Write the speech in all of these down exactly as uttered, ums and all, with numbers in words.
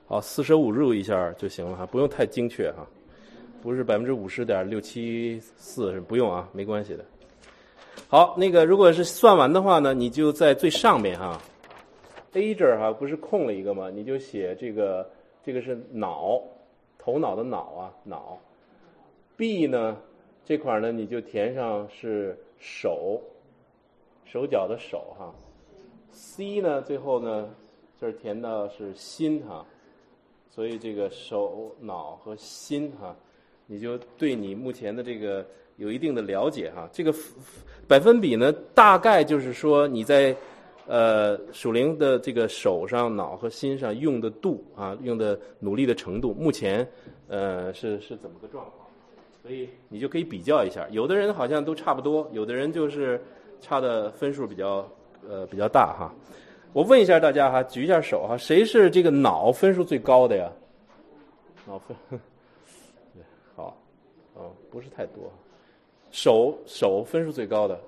好，四舍五入一下就行了哈，不用太精确哈，不是百分之五十点六七四是不用啊，没关系的。好，那个如果是算完的话呢，你就在最上面哈 ，A 这儿哈不是空了一个吗？你就写这个这个是脑，头脑的脑啊脑。B 呢这块呢你就填上是手，手脚的手哈。C 呢最后呢这儿填的是心哈。所以这个手脑和心哈，你就对你目前的这个有一定的了解哈。这个百分比呢，大概就是说你在呃属灵的这个手上、脑和心上用的度啊，用的努力的程度，目前呃是是怎么个状况？所以你就可以比较一下。有的人好像都差不多，有的人就是差的分数比较呃比较大哈。我问一下大家哈，举一下手哈，谁是这个脑分数最高的呀？脑分，好，哦，不是太多。手手分数最高的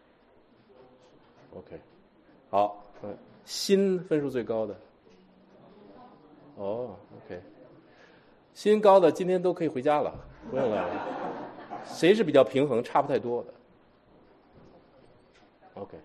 ，OK， 好，嗯，心分数最高的，哦 ，OK， 心高的今天都可以回家了，不用来了。谁是比较平衡，差不太多的 ？OK。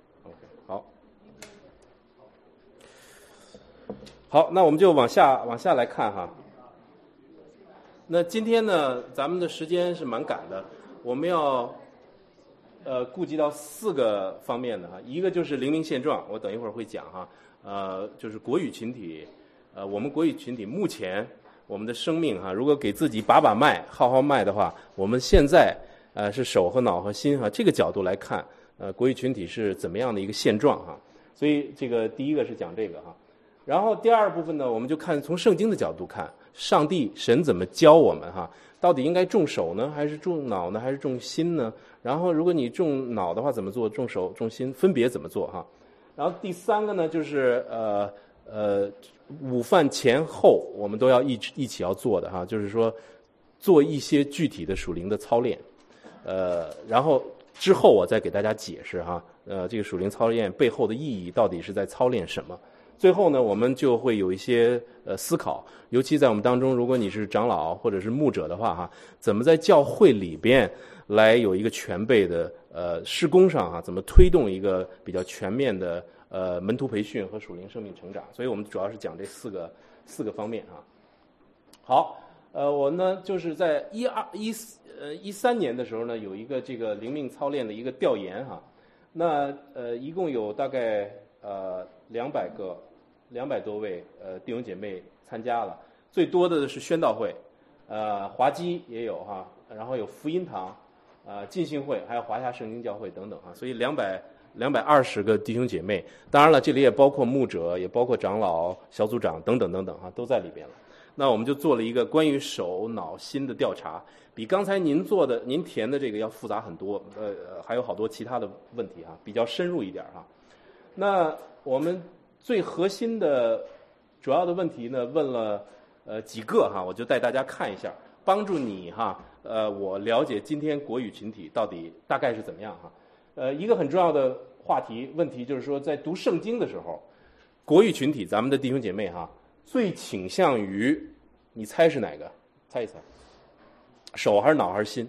好，那我们就往下往下来看哈。那今天呢，咱们的时间是蛮赶的，我们要呃顾及到四个方面的哈。一个就是灵命现状，我等一会儿会讲哈。呃，就是国语群体，呃，我们国语群体目前我们的生命哈，如果给自己把把脉、号号脉的话，我们现在呃是手和脑和心哈这个角度来看，呃，国语群体是怎么样的一个现状哈。所以这个第一个是讲这个哈。然后第二部分呢，我们就看从圣经的角度看，上帝神怎么教我们哈，到底应该重手呢，还是重脑呢，还是重心呢？然后如果你重脑的话怎么做，重手重心分别怎么做哈？然后第三个呢，就是呃呃午饭前后我们都要一一起要做的哈，就是说做一些具体的属灵的操练，呃，然后之后我再给大家解释哈，呃，这个属灵操练背后的意义到底是在操练什么？最后呢，我们就会有一些呃思考，尤其在我们当中，如果你是长老或者是牧者的话哈，怎么在教会里边来有一个全备的呃施工上哈，怎么推动一个比较全面的呃门徒培训和属灵生命成长？所以我们主要是讲这四个四个方面啊。好，呃，我呢就是在一二一呃一三年的时候呢，有一个这个灵命操练的一个调研哈，那呃一共有大概呃两百个。两百多位呃弟兄姐妹参加了，最多的是宣道会，呃华基也有哈，然后有福音堂，呃浸信会，还有华夏圣经教会等等哈，所以两百两百二十个弟兄姐妹，当然了，这里也包括牧者，也包括长老、小组长等等等等哈，都在里边了。那我们就做了一个关于手脑心的调查，比刚才您做的、您填的这个要复杂很多，呃还有好多其他的问题哈，比较深入一点哈。那我们最核心的主要的问题呢，问了呃几个哈，我就带大家看一下，帮助你哈，呃，我了解今天国语群体到底大概是怎么样哈。呃，一个很重要的话题问题就是说，在读圣经的时候，国语群体咱们的弟兄姐妹哈，最倾向于，你猜是哪个？猜一猜，手还是脑还是心？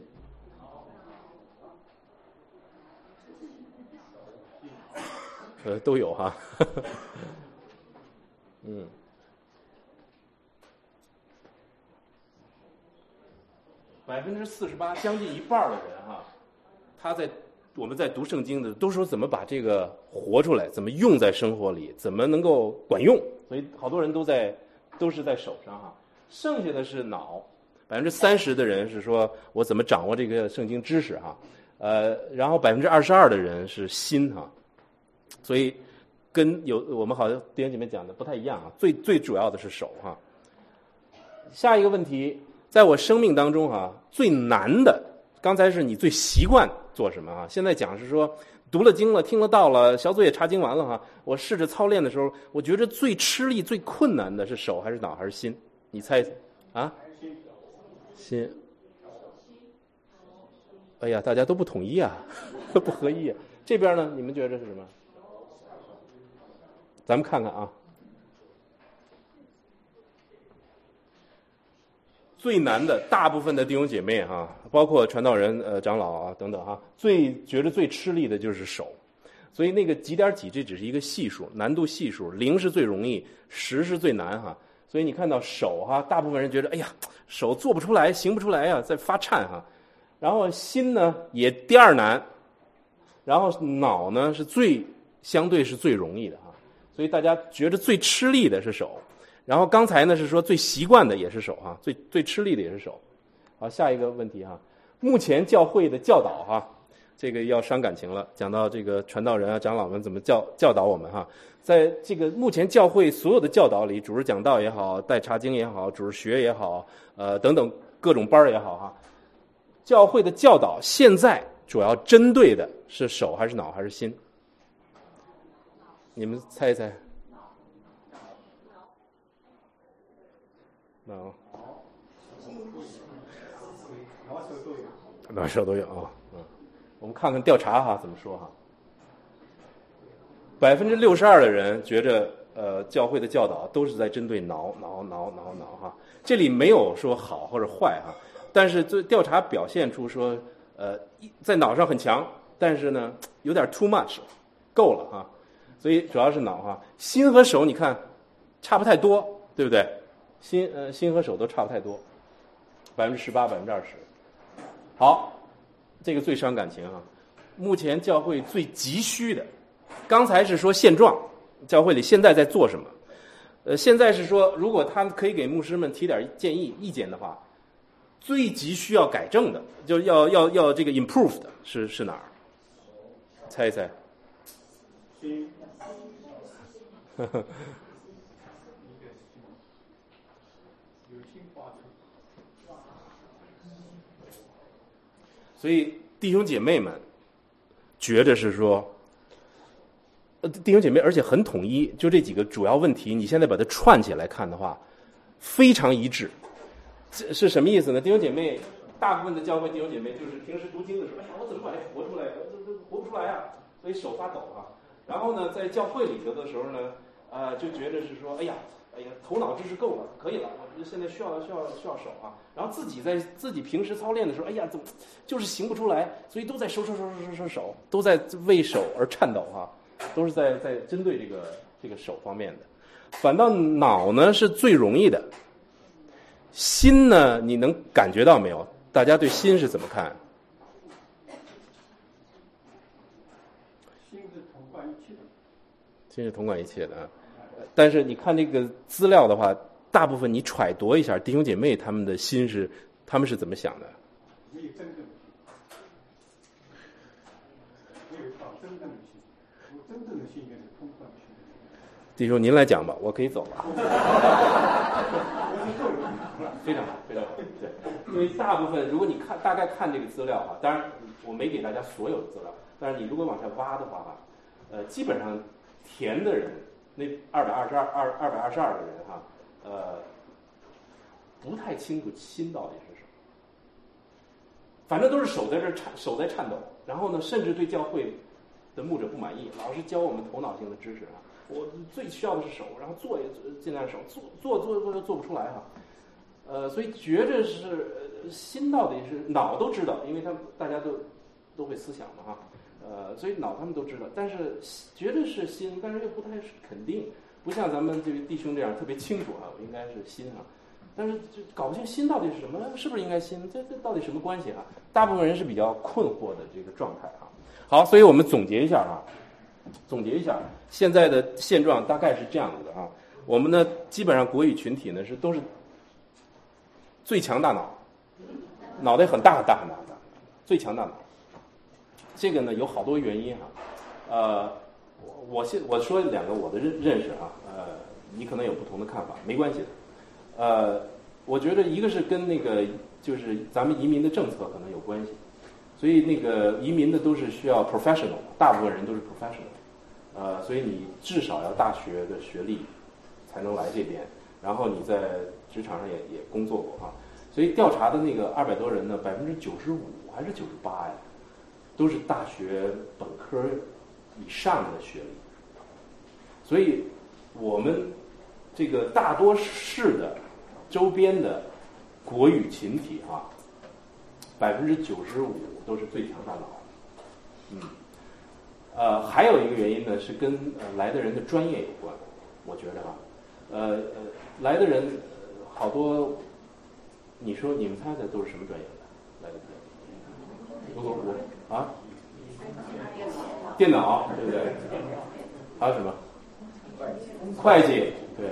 呃，都有哈，嗯，百分之四十八，将近一半的人哈，他在我们在读圣经的都说怎么把这个活出来，怎么用在生活里，怎么能够管用，所以好多人都在都是在手上哈，剩下的是脑，百分之三十的人是说我怎么掌握这个圣经知识哈，呃，然后百分之二十二的人是心哈。所以跟有我们好像弟兄姐妹讲的不太一样啊，最最主要的是手哈。下一个问题，在我生命当中哈，最难的，刚才是你最习惯做什么啊？现在讲是说读了经了，听了道了，小组也查经完了哈，我试着操练的时候，我觉得最吃力、最困难的是手还是脑还是心？你猜一猜啊？心。哎呀，大家都不统一啊，不合一啊。这边呢，你们觉得是什么？咱们看看啊， 最难的大部分的弟兄姐妹哈、啊，包括传道人、呃长老啊等等哈、啊，最觉得最吃力的就是手。所以那个几点几这只是一个系数，难度系数，零是最容易，十是最难哈。所以你看到手哈，大部分人觉得哎呀手做不出来，行不出来呀，在发颤哈。然后心呢也第二难，然后脑呢是最相对是最容易的哈。所以大家觉得最吃力的是手，然后刚才呢是说最习惯的也是手哈，最最吃力的也是手。好，下一个问题哈，目前教会的教导哈。这个要伤感情了，讲到这个传道人啊、长老们怎么教教导我们哈，在这个目前教会所有的教导里，主日讲道也好，带查经也好，主日学也好，呃等等各种班也好哈，教会的教导现在主要针对的是手还是脑还是心？你们猜一猜？脑，哪手都有啊。我们看看调查哈怎么说哈，百分之六十二的人觉着呃教会的教导都是在针对脑脑脑脑脑哈，这里没有说好或者坏哈，但是这调查表现出说呃在脑上很强，但是呢有点 too much， 够了哈，所以主要是脑哈，心和手你看差不太多，对不对？心呃心和手都差不太多，百分之十八百分之二十，好。这个最伤感情啊！目前教会最急需的，刚才是说现状，教会里现在在做什么？呃，现在是说，如果他们可以给牧师们提点建议、意见的话，最急需要改正的，就要要要这个 improve 的是是哪儿？猜一猜。呵呵。所以弟兄姐妹们觉得是说，呃，弟兄姐妹，而且很统一，就这几个主要问题，你现在把它串起来看的话，非常一致。这是什么意思呢？弟兄姐妹，大部分的教会弟兄姐妹就是平时读经的时候，哎呀，我怎么把这活出来？这这活不出来啊，所以手发抖啊。然后呢，在教会里头的时候呢，呃，就觉得是说，哎呀。哎呀，头脑知识够了，可以了。我现在需要需要需要手啊。然后自己在自己平时操练的时候，哎呀，怎么就是行不出来？所以都在手手手手手手手，都在为手而颤抖哈、啊，都是在在针对这个这个手方面的。反倒脑呢是最容易的，心呢你能感觉到没有？大家对心是怎么看？ 心是统管一切的。 心是统管一切的啊。但是你看这个资料的话，大部分你揣度一下弟兄姐妹他们的心是，他们是怎么想的？ 没有真正的心，没有找真正的心，有真正的心就是通贯心。 弟兄您来讲吧，我可以走了。非常好，非常好。对，因为大部分如果你看大概看这个资料啊，当然我没给大家所有的资料，但是你如果往下挖的话哈，呃，基本上填的人。那二百二十二二二百二十二个人哈，呃，不太清楚心到底是什么，反正都是手在这颤，手在颤抖。然后呢，甚至对教会的牧者不满意，老是教我们头脑性的知识啊。我最需要的是手，然后做也尽量手，做做做做做不出来哈。呃，所以觉着是心到底是脑都知道，因为他们大家都都会思想嘛哈。呃，所以脑他们都知道，但是觉得是心，但是又不太是肯定，不像咱们这个弟兄这样特别清楚啊，我应该是心啊，但是就搞不清心到底是什么，是不是应该心？这这到底什么关系啊？大部分人是比较困惑的这个状态啊。好，所以我们总结一下啊，总结一下现在的现状大概是这样子的啊。我们呢，基本上国语群体呢是都是最强大脑，脑袋很大很大很大很大，最强大脑。这个呢有好多原因哈、啊，呃，我我现我说两个我的认认识哈、啊，呃，你可能有不同的看法，没关系的，呃，我觉得一个是跟那个就是咱们移民的政策可能有关系，所以那个移民的都是需要 professional， 大部分人都是 professional， 呃，所以你至少要大学的学历才能来这边，然后你在职场上也也工作过哈、啊，所以调查的那个二百多人呢，百分之九十五还是九十八呀？都是大学本科以上的学历，所以我们这个大多市的周边的国语群体啊，百分之九十五都是最强大脑。嗯，呃，还有一个原因呢，是跟呃来的人的专业有关。我觉得啊，呃呃，来的人、呃、好多，你说你们猜猜都是什么专业的来的人？如果我啊，电脑对不对？还有什么？会计对。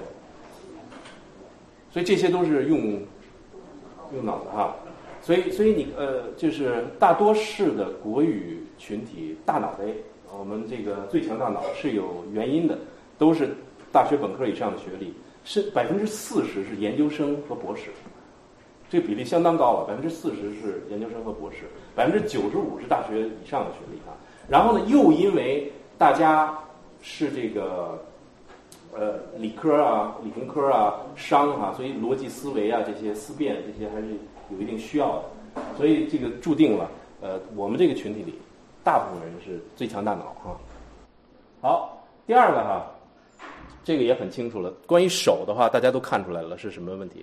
所以这些都是用用脑的哈。所以所以你呃，就是大多数的国语群体大脑袋，我们这个最强大脑是有原因的，都是大学本科以上的学历，是百分之四十是研究生和博士，这个比例相当高了，百分之四十是研究生和博士，百分之九十五是大学以上的学历啊。然后呢，又因为大家是这个呃理科啊、理工科啊、商啊，所以逻辑思维啊这些思辨这些还是有一定需要的，所以这个注定了呃我们这个群体里大部分人是最强大脑哈。好，第二个哈。这个也很清楚了。关于手的话，大家都看出来了是什么问题？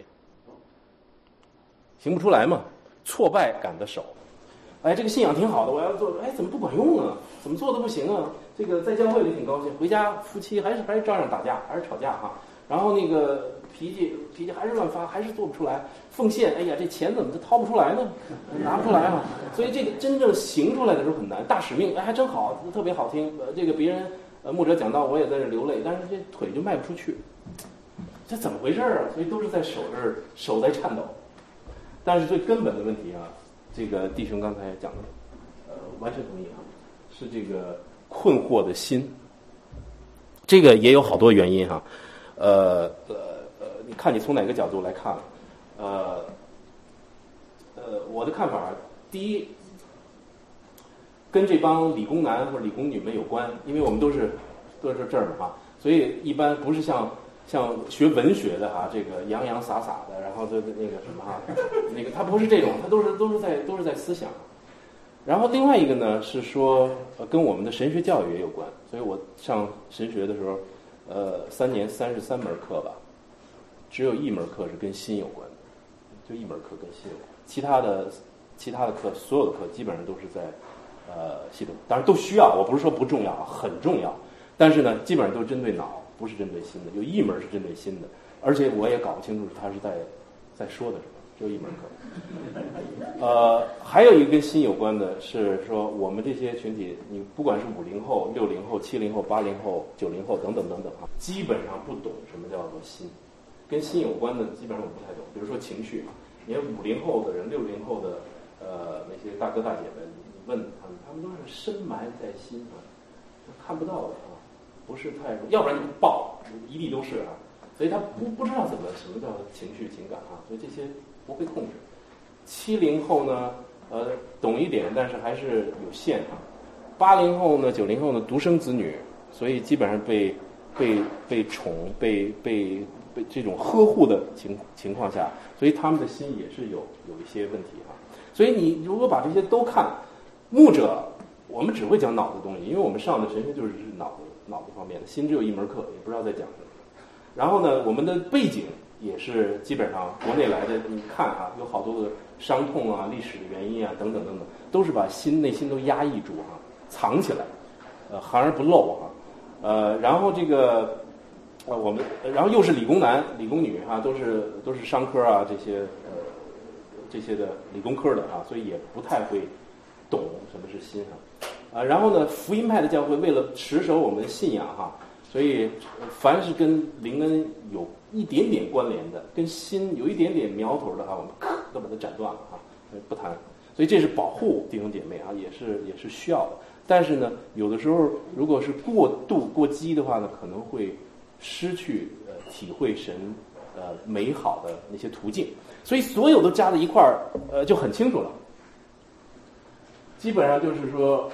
行不出来嘛，挫败感的手。哎，这个信仰挺好的，我要做，哎，怎么不管用啊？怎么做都不行啊？这个在教会里挺高兴，回家夫妻还是还是照样打架，还是吵架哈。然后那个脾气脾气还是乱发，还是做不出来。奉献，哎呀，这钱怎么就掏不出来呢？拿不出来啊。所以这个真正行出来的时候很难。大使命，哎，还真好，特别好听。呃，这个别人。呃，牧者讲到，我也在这流泪，但是这腿就迈不出去，这怎么回事啊？所以都是在手这儿，手在颤抖。但是最根本的问题啊，这个弟兄刚才讲的，呃，完全同意啊，是这个困惑的心。这个也有好多原因哈、啊，呃呃呃，你看你从哪个角度来看？呃呃，我的看法，第一。跟这帮理工男或者理工女们有关，因为我们都是都是这儿的哈，所以一般不是像像学文学的哈，这个洋洋洒洒的，然后就那个什么哈，那个他不是这种，他都是都是在都是在思想。然后另外一个呢是说，呃，跟我们的神学教育也有关，所以我上神学的时候，呃，三年三十三门课吧，只有一门课是跟心有关的，就一门课跟心有关，其他的其他的课所有的课基本上都是在。呃，系统当然都需要，我不是说不重要，很重要。但是呢，基本上都是针对脑，不是针对心的。有一门是针对心的，而且我也搞不清楚他是在在说的什么，只有一门课。呃，还有一个跟心有关的是说，我们这些群体，你不管是五零后、六零后、七零后、八零后、九零后等等等等啊，基本上不懂什么叫做心。跟心有关的，基本上我不太懂。比如说情绪，你看五零后的人、六零后的呃那些大哥大姐们。问他们，他们都是深埋在心啊，看不到的啊，不是太，要不然就爆，一地都是啊，所以他不不知道怎么什么叫情绪情感啊，所以这些不会控制。七零后呢，呃，懂一点，但是还是有限啊。八零后呢，九零后呢，独生子女，所以基本上被被被宠、被被被这种呵护的情情况下，所以他们的心也是有有一些问题啊。所以你如果把这些都看。牧者，我们只会讲脑的东西，因为我们上的神学就是脑的脑子方面的，心只有一门课，也不知道在讲什么。然后呢，我们的背景也是基本上国内来的，你看啊，有好多的伤痛啊、历史的原因啊等等等等，都是把心内心都压抑住啊，藏起来，呃，含而不露啊，呃，然后这个呃我们，然后又是理工男、理工女哈、啊，都是都是商科啊这些呃这些的理工科的啊，所以也不太会。懂什么是心哈，啊，然后呢，福音派的教会为了持守我们的信仰哈，所以凡是跟灵恩有一点点关联的，跟心有一点点苗头的哈，我们咔都把它斩断了哈，不谈。所以这是保护弟兄姐妹啊，也是也是需要的。但是呢，有的时候如果是过度过激的话呢，可能会失去呃体会神呃美好的那些途径。所以所有都加在一块儿，呃就很清楚了。基本上就是说，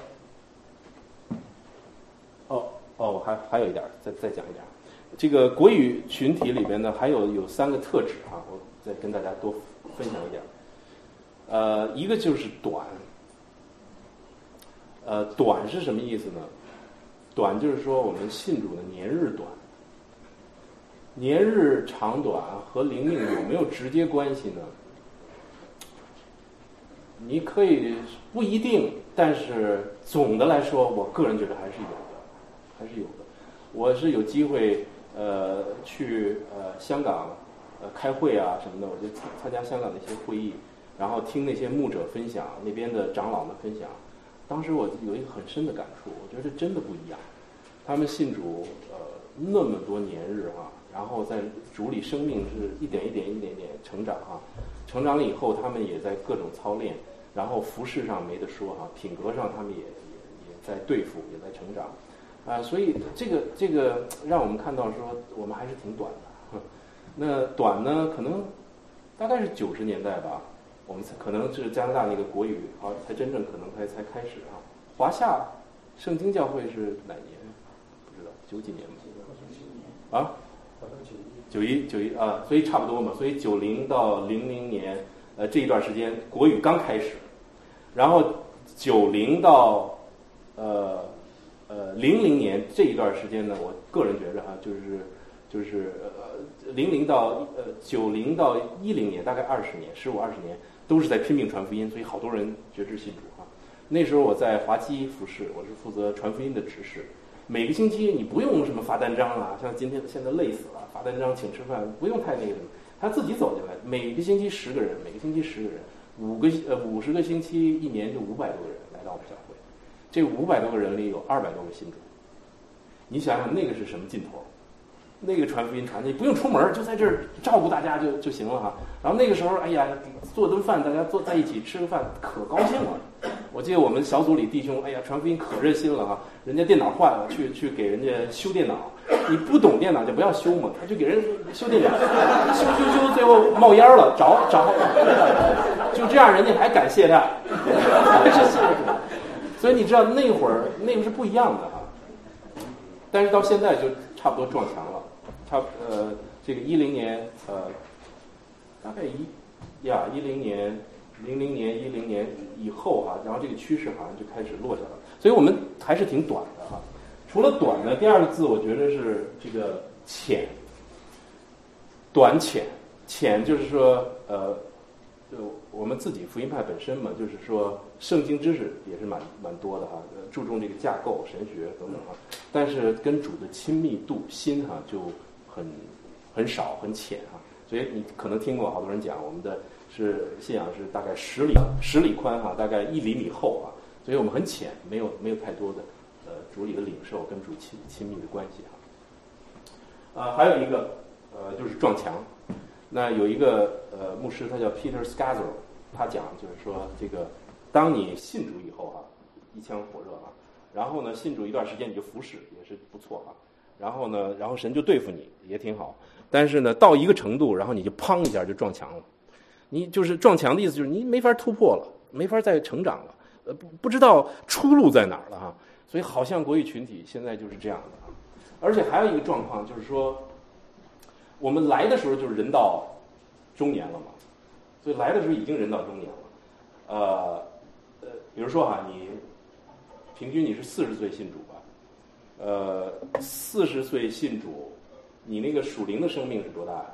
哦哦，还还有一点，再再讲一点，这个国语群体里边呢，还有有三个特质啊，我再跟大家多分享一点。呃，一个就是短，呃，短是什么意思呢？短就是说我们信主的年日短，年日长短和灵命有没有直接关系呢？ 你可以不一定，但是总的来说，我个人觉得还是有的，还是有的。我是有机会呃去呃香港呃开会啊什么的，我就参参加香港的一些会议，然后听那些牧者分享，那边的长老们分享。当时我有一个很深的感触，我觉得真的不一样。他们信主呃那么多年日哈、啊，然后在主里生命是一点一点一点点成长哈、啊，成长了以后，他们也在各种操练，然后服饰上没得说哈、啊，品格上他们也也也在对付，也在成长，啊、呃，所以这个这个让我们看到说我们还是挺短的。那短呢，可能大概是九十年代吧，我们才可能是加拿大那个国语啊，才真正可能才才开始啊。华夏圣经教会是哪年？不知道，九几年吗？啊，九一九一啊，所以差不多嘛。所以九零到零零年，呃，这一段时间国语刚开始，然后九零到呃呃零零年这一段时间呢，我个人觉着哈，就是就是呃零零到呃九零到一零年，大概二十年，十五二十年都是在拼命传福音，所以好多人决志信主啊。那时候我在华基服侍，我是负责传福音的执事。每个星期你不用什么发单张啊，像今天现在累死了，发单张请吃饭，不用太那个什么，他自己走进来，每个星期十个人，每个星期十个人，五个呃五十个星期，一年就五百多个人来到我们教会，这五百多个人里有二百多个信主，你想想那个是什么劲头？那个传福音传，你不用出门，就在这儿照顾大家就就行了哈。然后那个时候，哎呀，做顿饭，大家坐在一起吃个饭，可高兴了。我记得我们小组里弟兄，哎呀，传福音可热心了哈。人家电脑坏了，去去给人家修电脑。你不懂电脑就不要修嘛，他就给人修电脑，修修修，最后冒烟了，着着，就这样，人家还感谢他，还是谢主。所以你知道那会儿那个是不一样的哈。但是到现在就差不多撞墙了。差呃，这个一零年呃，大概一呀一零年、零零年、一零年以后哈、啊，然后这个趋势好像就开始落下来了。所以我们还是挺短的哈、啊。除了短呢，第二个字我觉得是这个浅，短浅，浅就是说呃，就我们自己福音派本身嘛，就是说圣经知识也是蛮蛮多的哈、啊，注重这个架构、神学等等哈、啊，但是跟主的亲密度心哈、啊、就很很少很浅哈、啊，所以你可能听过好多人讲我们的是信仰是大概十里十里宽哈、啊，大概一厘米厚啊，所以我们很浅，没有没有太多的呃主里的领受跟主亲亲密的关系哈、啊。啊，还有一个呃就是撞墙，那有一个呃牧师他叫 Peter Scazzaro， 他讲就是说这个当你信主以后哈、啊，一腔火热啊，然后呢信主一段时间你就服侍也是不错啊。然后呢，然后神就对付你，也挺好。但是呢，到一个程度，然后你就砰一下就撞墙了。你就是撞墙的意思，就是你没法突破了，没法再成长了，呃，不不知道出路在哪儿了哈。所以好像国语群体现在就是这样的啊。而且还有一个状况就是说，我们来的时候就是人到中年了嘛，所以来的时候已经人到中年了。呃呃，比如说哈，你平均你是四十岁信主吧。呃，四十岁信主，你那个属灵的生命是多大呀？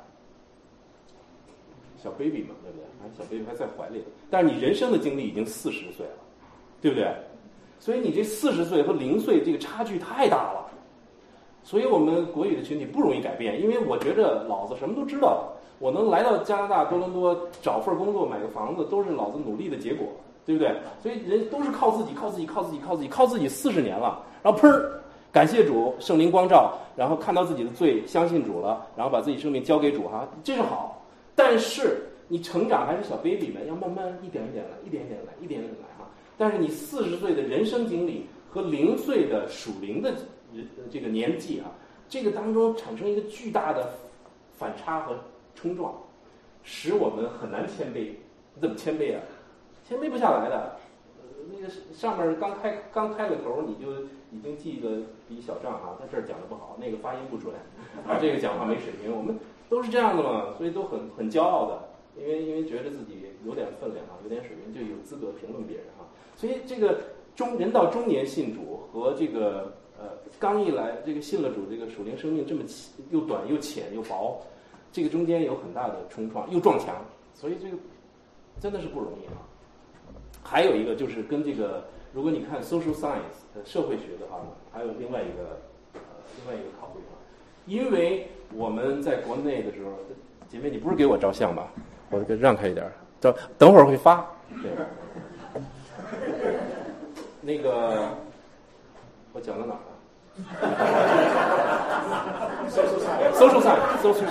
小 baby 嘛，对不对？啊，小 baby 还在怀里，但是你人生的经历已经四十岁了，对不对？所以你这四十岁和零岁这个差距太大了，所以我们国语的群体不容易改变，因为我觉着老子什么都知道，我能来到加拿大多伦多找份工作买个房子，都是老子努力的结果，对不对？所以人都是靠自己，靠自己，靠自己，靠自己，靠自己四十年了，然后砰儿。感谢主，圣灵光照，然后看到自己的罪，相信主了，然后把自己生命交给主哈，这是好。但是你成长还是小 baby 们，要慢慢一点一点来，一点一点来，一点一点来哈。但是你四十岁的人生经历和零岁的属灵的这个年纪啊，这个当中产生一个巨大的反差和冲撞，使我们很难谦卑。你怎么谦卑啊？谦卑不下来的。那个上面刚开刚开个头，你就已经记了笔小账啊，他这儿讲的不好，那个发音不准，啊，这个讲话没水平，我们都是这样的嘛，所以都很很骄傲的，因为因为觉得自己有点分量啊，有点水平，就有资格评论别人啊。所以这个中人到中年信主和这个呃刚一来这个信了主，这个属灵生命这么又短又浅又薄，这个中间有很大的冲撞，又撞墙，所以这个真的是不容易啊。 还有一个就是跟这个，如果你看 social science 社会学的话呢，还有另外一个呃另外一个考虑啊，因为我们在国内的时候，姐妹你不是给我照相吧？我给让开一点，等等会儿会发。对，那个我讲到哪儿了？social science，social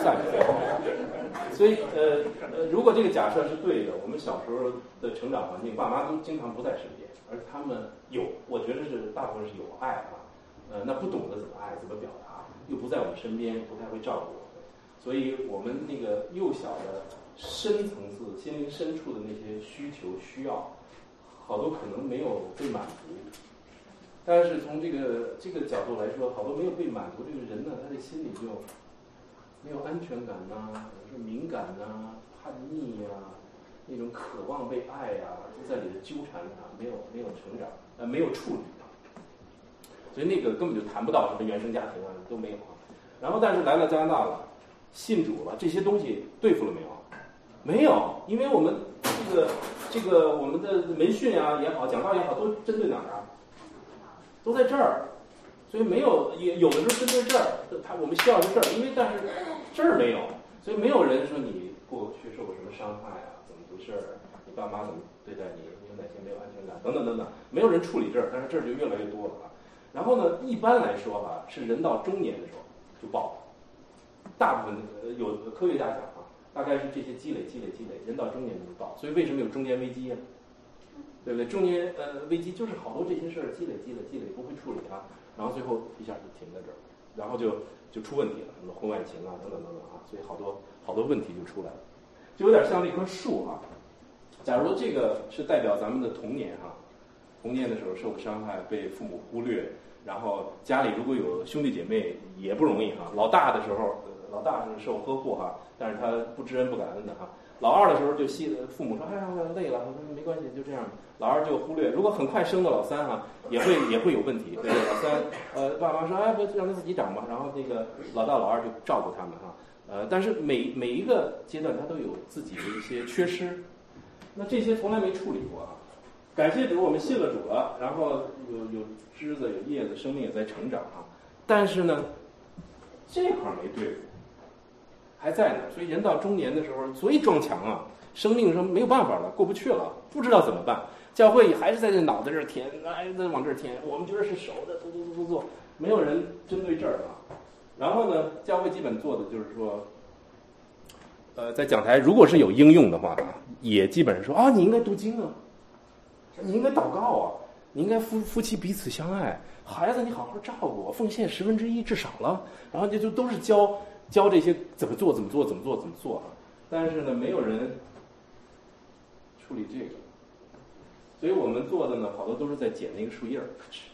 science。所以呃呃，如果这个假设是对的，我们小时候的成长环境，爸妈都经常不在身边，而他们有，我觉得是大部分是有爱啊，呃，那不懂得怎么爱，怎么表达，又不在我们身边，不太会照顾我们，所以我们那个幼小的深层次、心灵深处的那些需求、需要，好多可能没有被满足。但是从这个这个角度来说，好多没有被满足，这个人呢，他的心里就没有安全感呐、啊，有时候敏感呐、啊、叛逆呀、啊，那种渴望被爱呀、啊，就在里头纠缠啊，没有没有成长，呃，没有处理啊，所以那个根本就谈不到什么原生家庭啊，都没有啊。然后但是来了加拿大了，信主了，这些东西对付了没有？没有，因为我们这个这个我们的门训啊也好，讲道也好，都针对哪儿啊？都在这儿。所以没有，也有的时候针对这儿，他我们需要是这儿，因为但是这儿没有，所以没有人说你过去受过什么伤害啊，怎么回事儿，你爸妈怎么对待你，你有哪些没有安全感等等等等，没有人处理这儿，但是这儿就越来越多了啊。然后呢，一般来说哈、啊，是人到中年的时候就爆，大部分有科学家讲啊，大概是这些积累积累积累，人到中年就会爆。所以为什么有中年危机呀、啊？对不对？中年呃危机就是好多这些事儿积累积累积累不会处理它。然后最后一下就停在这儿，然后就就出问题了，什么婚外情啊，等等等等啊，所以好多好多问题就出来了，就有点像那棵树啊。假如这个是代表咱们的童年哈、啊，童年的时候受过伤害，被父母忽略，然后家里如果有兄弟姐妹也不容易哈、啊。老大的时候，老大是受呵护哈、啊，但是他不知恩不感恩的哈、啊。老二的时候就希父母说，哎呀累了，没关系，就这样。老二就忽略，如果很快生到老三哈、啊，也会也会有问题。对不对？老三呃，爸妈说，哎，不让他自己长吧，然后那个老大老二就照顾他们哈、啊。呃，但是每每一个阶段他都有自己的一些缺失，那这些从来没处理过啊。感谢主，我们信了主了，然后有有枝子有叶子，生命也在成长啊。但是呢，这块没对付。还在呢，所以人到中年的时候，所以撞墙啊，生命说没有办法了，过不去了，不知道怎么办。教会还是在这脑袋这儿填，哎，在往这儿填。我们觉得是熟的，做做做做做，没有人针对这儿啊。然后呢，教会基本做的就是说，呃，在讲台如果是有应用的话啊，也基本上说啊，你应该读经啊，你应该祷告啊，你应该夫夫妻彼此相爱，孩子你好好照顾，奉献十分之一至少了。然后就就都是教。教这些怎么做怎么做怎么做怎么做啊，但是呢，没有人处理这个，所以我们做的呢，好多都是在剪那个树叶儿，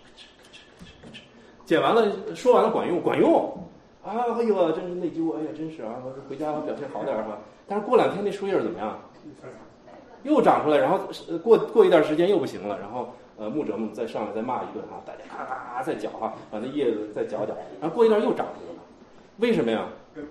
剪完了说完了管用管用啊，哎呦，真是内疚，哎呀，真是啊，回家表现好点哈。但是过两天那树叶怎么样？又长出来，然后过过一段时间又不行了，然后呃牧者们再上来再骂一顿哈，大家咔咔再搅哈，把那叶子再搅搅，然后过一段又长出来了，为什么呀？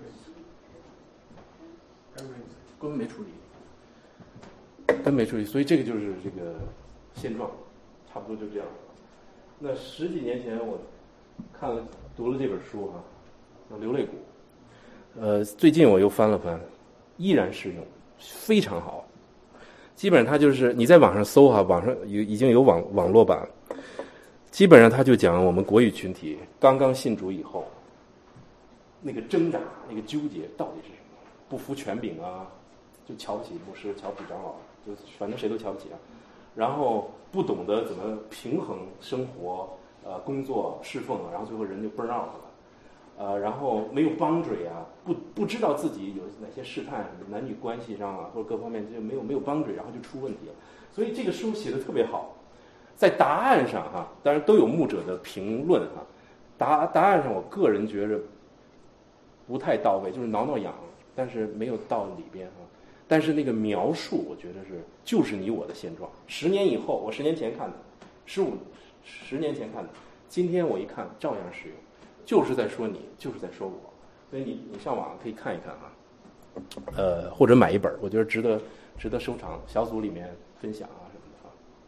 根本没处理，根本没处理，所以这个就是这个现状，差不多就这样。那十几年前我看了读了这本书哈、啊，叫《流泪谷》，呃，最近我又翻了翻，依然适用，非常好。基本上它就是你在网上搜哈、啊，网上有已经有网网络版，基本上他就讲我们国语群体刚刚信主以后。那个挣扎，那个纠结到底是什么？不服权柄啊，就瞧不起牧师，瞧不起长老，就反正谁都瞧不起啊。然后不懂得怎么平衡生活、呃工作、侍奉，然后最后人就 burn out 了。呃，然后没有 boundary 啊，不不知道自己有哪些试探，男女关系上啊，或者各方面就没有没有 boundary， 然后就出问题了。所以这个书写的特别好，在答案上哈、啊，当然都有牧者的评论哈、啊，答答案上我个人觉着。不太到位，就是挠挠痒，但是没有到里边啊。但是那个描述，我觉得是就是你我的现状。十年以后，我十年前看的，十五十年前看的，今天我一看照样适用，就是在说你，就是在说我。所以你你上网可以看一看啊，呃，或者买一本，我觉得值得值得收藏，小组里面分享啊什么的啊。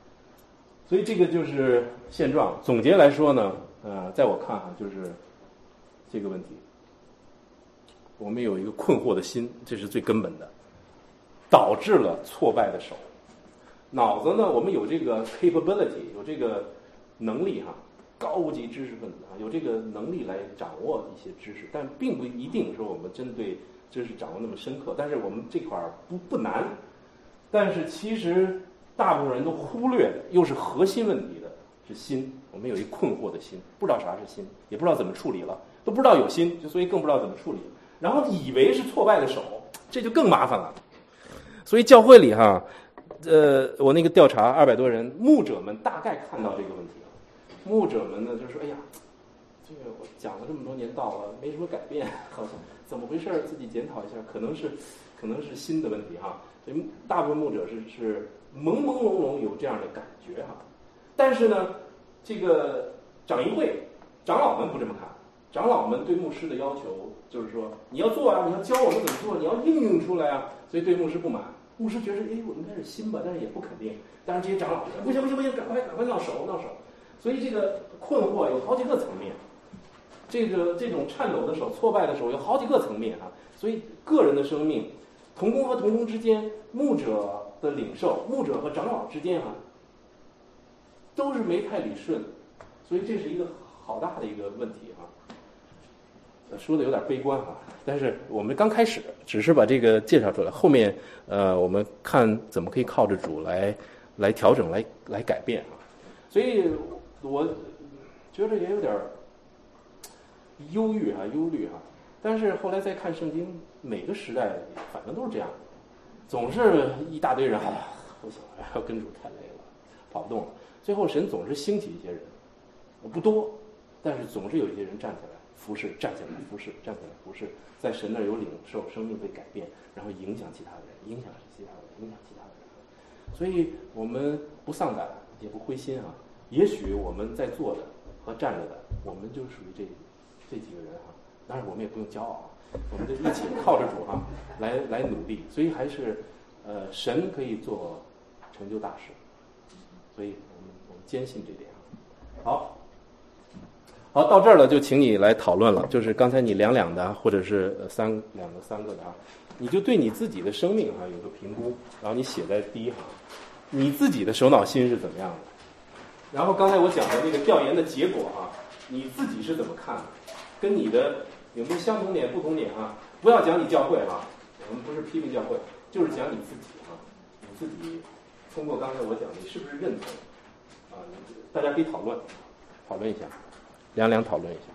所以这个就是现状。总结来说呢，呃，在我看哈，就是这个问题，我们有一个困惑的心，这是最根本的，导致了挫败的手。脑子呢，我们有这个 capability， 有这个能力哈，高级知识分子啊，有这个能力来掌握一些知识，但并不一定说我们针对知识掌握那么深刻。但是我们这块儿不不难，但是其实大部分人都忽略的，又是核心问题的，是心。我们有一困惑的心，不知道啥是心，也不知道怎么处理了，都不知道有心，就所以更不知道怎么处理。然后以为是挫败的手，这就更麻烦了。所以教会里哈。呃，我那个调查二百多人，牧者们大概看到这个问题了。牧者们呢就说：“哎呀，这个我讲了这么多年道了，没什么改变，好像怎么回事？自己检讨一下，可能是，可能是新的问题哈。”所以大部分牧者是是朦朦胧胧有这样的感觉哈。但是呢，这个长议会长老们不这么看，长老们对牧师的要求就是说：你要做啊，你要教我们怎么做，你要应用出来啊。所以对牧师不满。牧师觉得，哎，我应该是新吧，但是也不肯定。但是这些长老不行不行不行，赶快赶快闹手闹手。所以这个困惑有好几个层面，这个这种颤抖的手、挫败的手有好几个层面啊。所以个人的生命，同工和同工之间，牧者的领受，牧者和长老之间啊，都是没太理顺。所以这是一个好大的一个问题啊。说的有点悲观啊，但是我们刚开始只是把这个介绍出来，后面呃我们看怎么可以靠着主来来调整、来来改变啊。所以我觉得也有点忧郁啊、忧虑啊。但是后来再看圣经，每个时代反正都是这样，总是一大堆人，哎呀，不行，要跟主太累了，跑不动了。最后神总是兴起一些人，不多，但是总是有一些人站起来。服侍，站起来服侍，站起来服侍，在神那儿有领受，生命被改变，然后影响其他的人，影响其他的人，影响其他的人。所以我们不丧胆，也不灰心啊。也许我们在坐的和站着的，我们就属于这这几个人哈。当然我们也不用骄傲啊，我们就一起靠着主哈，来来努力。所以还是呃，神可以做成就大事。所以我们我们坚信这点啊。好。好，到这儿了，就请你来讨论了。就是刚才你两两的，或者是三两个、三个的啊，你就对你自己的生命啊有个评估，然后你写在第一行，你自己的手脑心是怎么样的？然后刚才我讲的那个调研的结果啊，你自己是怎么看的？跟你的有没有相同点、不同点啊？不要讲你教会啊，我们不是批评教会，就是讲你自己啊，你自己通过刚才我讲，你是不是认同啊？大家可以讨论，讨论一下。两两讨论一下。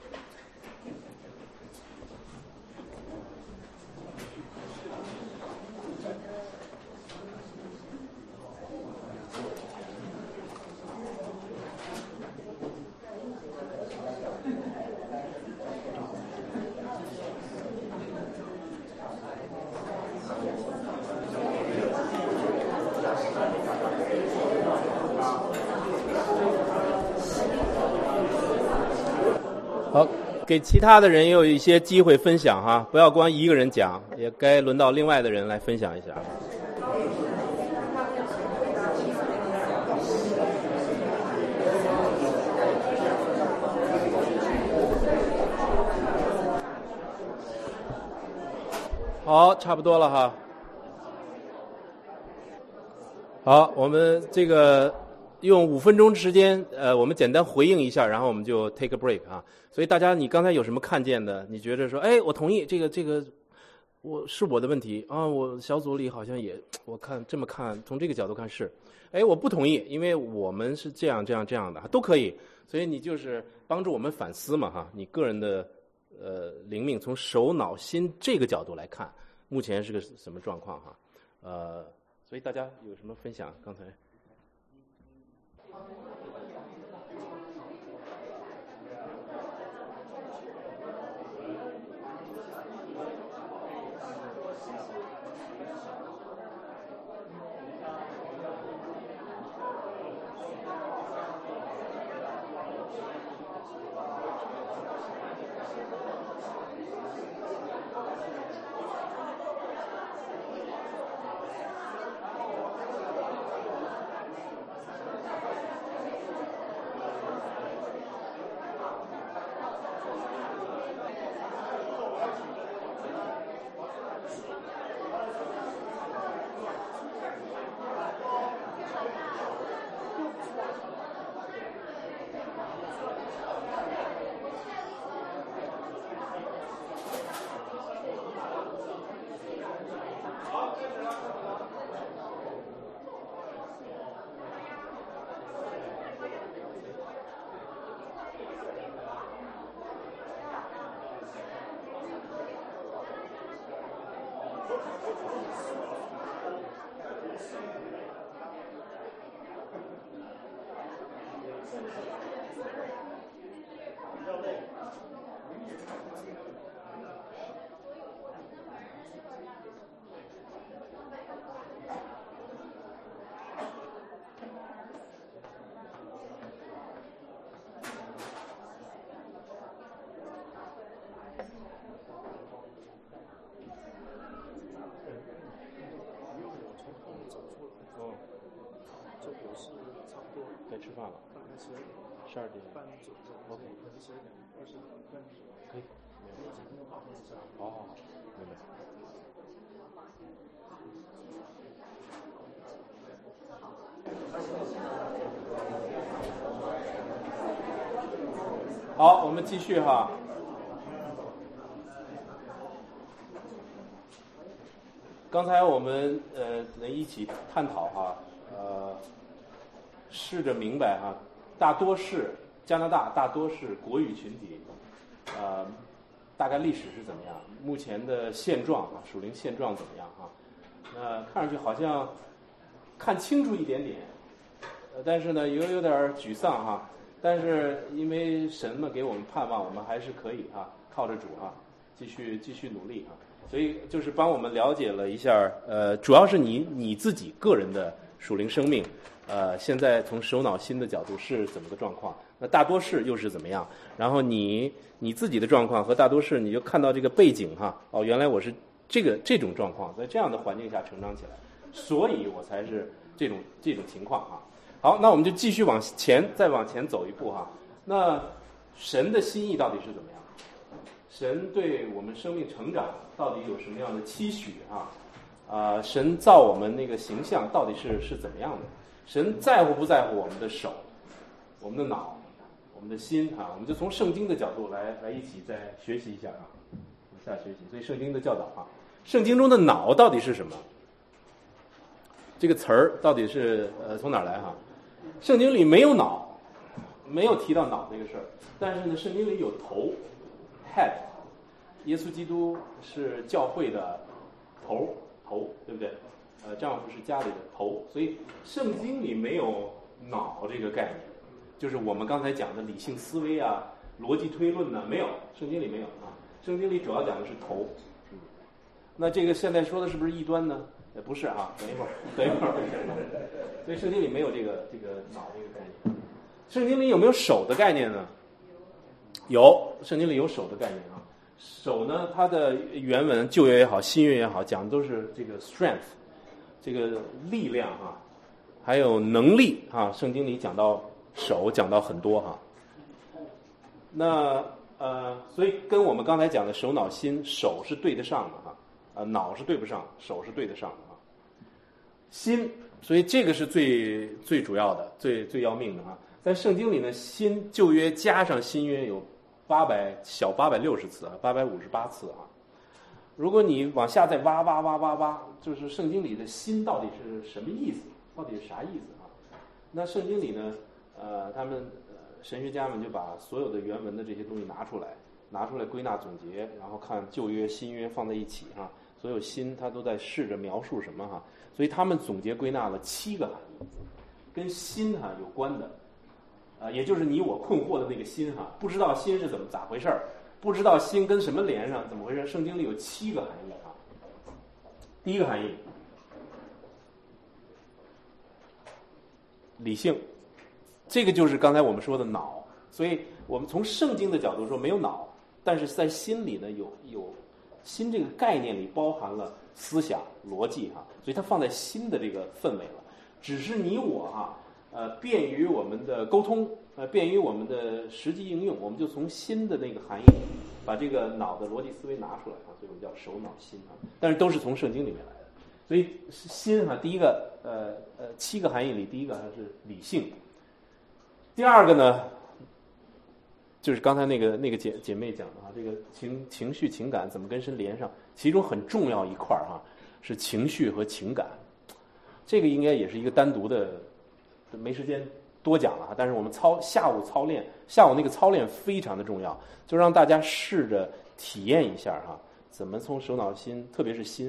好，给其他的人也有一些机会分享哈，不要光一个人讲，也该轮到另外的人来分享一下。好，差不多了哈。好，我们这个用五分钟时间，呃，我们简单回应一下，然后我们就 take a break 啊。所以大家，你刚才有什么看见的？你觉得说，哎，我同意这个这个，我是我的问题啊，我小组里好像也，我看这么看，从这个角度看是，哎，我不同意，因为我们是这样这样这样的，都可以。所以你就是帮助我们反思嘛，哈，你个人的呃灵命从手脑心这个角度来看，目前是个什么状况哈？呃，所以大家有什么分享？刚才。 该吃饭了，十二点半左右。OK， 十二点二十分可以。哦，明白。好，我们继续哈。刚才我们呃能一起探讨哈，呃。试着明白哈，大多是加拿大大多是国语群体，呃，大概历史是怎么样？目前的现状啊，属灵现状怎么样哈？那看上去好像看清楚一点点，呃，但是呢，有有点沮丧哈。但是因为神呢给我们盼望，我们还是可以哈，靠着主哈，继续继续努力哈。所以就是帮我们了解了一下，呃，主要是你你自己个人的属灵生命。呃，现在从手脑心的角度是怎么个状况？那大多数又是怎么样？然后你你自己的状况和大多数，你就看到这个背景哈，哦，原来我是这个这种状况，在这样的环境下成长起来，所以我才是这种这种情况哈。好，那我们就继续往前再往前走一步哈。那神的心意到底是怎么样？神对我们生命成长到底有什么样的期许啊？啊、呃，神造我们那个形象到底是是怎么样的？神在乎不在乎我们的手、我们的脑、我们的心啊？我们就从圣经的角度来来一起再学习一下啊，往下学习。所以圣经的教导啊，圣经中的脑到底是什么？这个词儿到底是呃从哪儿来哈？圣经里没有脑，没有提到脑这个事儿，但是呢，圣经里有头 head， 耶稣基督是教会的头头，对不对？呃，丈夫是家里的头，所以圣经里没有脑这个概念，就是我们刚才讲的理性思维啊、逻辑推论呢，没有，圣经里没有啊。圣经里主要讲的是头。嗯，那这个现在说的是不是异端呢？也不是啊，等一会儿，等一会儿。所以圣经里没有这个这个脑这个概念。圣经里有没有手的概念呢？有，圣经里有手的概念啊。手呢，它的原文旧约也好，新约也好，讲的都是这个 strength。这个力量啊，还有能力啊，圣经里讲到手，讲到很多哈。那呃，所以跟我们刚才讲的手脑心，手是对得上的哈，啊、呃，脑是对不上，手是对得上的啊。心，所以这个是最最主要的、最最要命的啊。在圣经里呢，新旧约加上新约有八百小八百六十次啊，八百五十八次啊。如果你往下再挖挖挖挖挖，就是圣经里的心到底是什么意思？到底是啥意思啊？那圣经里呢，呃，他们、呃、神学家们就把所有的原文的这些东西拿出来，拿出来归纳总结，然后看旧约、新约放在一起哈、啊，所有心它都在试着描述什么哈、啊，所以他们总结归纳了七个含义，跟心哈、啊、有关的，啊、呃，也就是你我困惑的那个心哈、啊，不知道心是怎么咋回事儿。不知道心跟什么连上，怎么回事？圣经里有七个含义啊。第一个含义，理性，这个就是刚才我们说的脑。所以我们从圣经的角度说没有脑，但是在心里呢有有心这个概念里包含了思想逻辑哈、啊，所以它放在心的这个氛围了。只是你我哈、啊，呃，便于我们的沟通。呃，便于我们的实际应用，我们就从心的那个含义，把这个脑的逻辑思维拿出来啊，所以我们叫手脑心啊。但是都是从圣经里面来的，所以心哈，第一个呃呃七个含义里，第一个还是理性，第二个呢，就是刚才那个那个姐姐妹讲的啊，这个情情绪情感怎么跟神连上，其中很重要一块哈、啊、是情绪和情感，这个应该也是一个单独的，没时间多讲了，但是我们操下午操练，下午那个操练非常的重要，就让大家试着体验一下哈，怎么从手脑心，特别是心哈，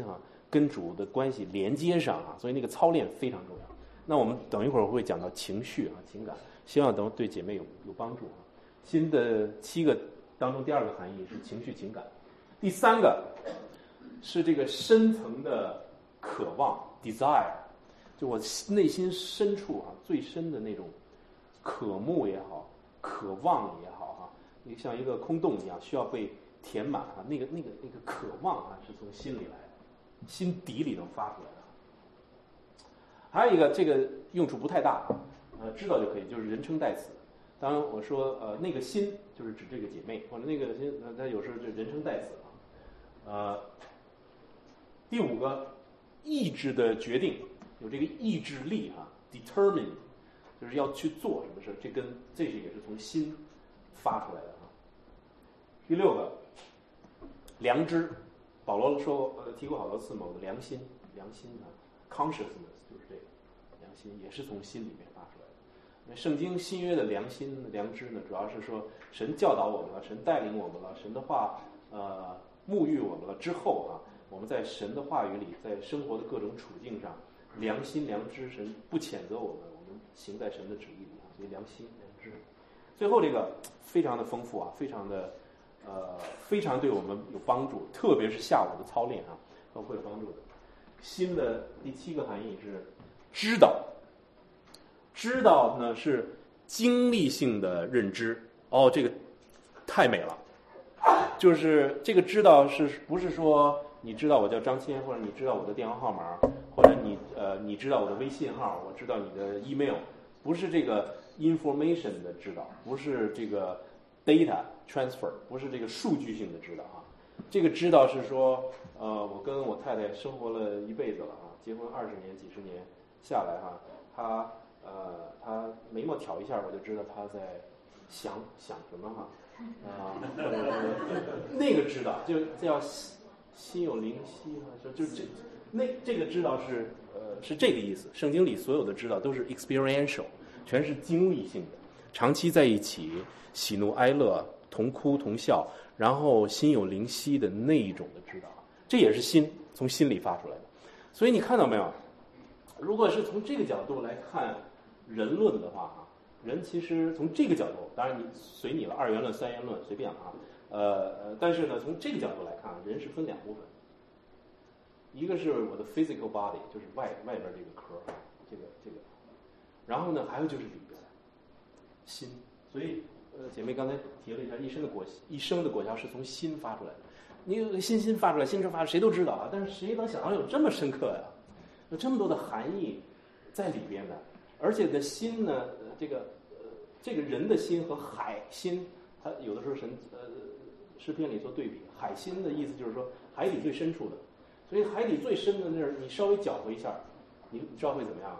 跟主的关系连接上啊，所以那个操练非常重要。那我们等一会儿会讲到情绪啊、情感，希望等对姐妹有有帮助啊。心的七个当中，第二个含义是情绪情感，第三个是这个深层的渴望 desire， 就我内心深处啊最深的那种渴慕也好，渴望也好啊，你像一个空洞一样需要被填满啊，那个那个那个渴望啊是从心里来的，心底里能发出来的。还有一个这个用处不太大，呃，知道就可以，就是人称代词。当然我说呃那个心就是指这个姐妹，或者那个心，呃，它有时候就人称代词啊。呃，第五个，意志的决定，有这个意志力啊 ，determine， 就是要去做什么事，这跟这是也是从心发出来的啊。第六个，良知，保罗说呃提过好多次嘛，我的良心，良心啊 ，consciousness 就是这个良心，也是从心里面发出来的。那圣经新约的良心良知呢，主要是说神教导我们了，神带领我们了，神的话呃沐浴我们了之后啊，我们在神的话语里，在生活的各种处境上，良心良知，神不谴责我们，我们行在神的旨意里啊，所以良心良知。最后这个非常的丰富啊，非常的呃非常对我们有帮助，特别是下午的操练啊，都会有帮助的。心的第七个含义是知道。知道呢是经历性的认知，哦，这个太美了。就是这个知道是不是说你知道我叫张谦，或者你知道我的电话号码，或者你呃你知道我的微信号，我知道你的 email， 不是这个 information 的知道，不是这个 data transfer， 不是这个数据性的知道啊。这个知道是说，呃，我跟我太太生活了一辈子了啊，结婚二十年、几十年下来哈，她。呃，他眉毛挑一下，我就知道他在想想什么哈，啊、呃，那个知道就叫心有灵犀哈，说就是这那这个知道是呃是这个意思。圣经里所有的知道都是 experiential， 全是经历性的，长期在一起，喜怒哀乐，同哭同笑，然后心有灵犀的那一种的知道，这也是心从心里发出来的。所以你看到没有？如果是从这个角度来看。人论的话啊，人其实从这个角度，当然你随你了，二元论、三元论随便啊，呃，但是呢，从这个角度来看，人是分两部分，一个是我的 physical body， 就是外外边这个壳，这个这个，然后呢，还有就是里边心。所以，呃，姐妹刚才提了一下，一生的果，一生的果效是从心发出来的。你心心发出来，心中发出来，谁都知道啊，但是谁能想到有这么深刻呀？有这么多的含义在里边的。而且的心呢，这个呃，这个人的心和海心，它有的时候神呃诗篇里做对比，海心的意思就是说海底最深处的，所以海底最深的那儿，你稍微搅和一下，你知道会怎么样？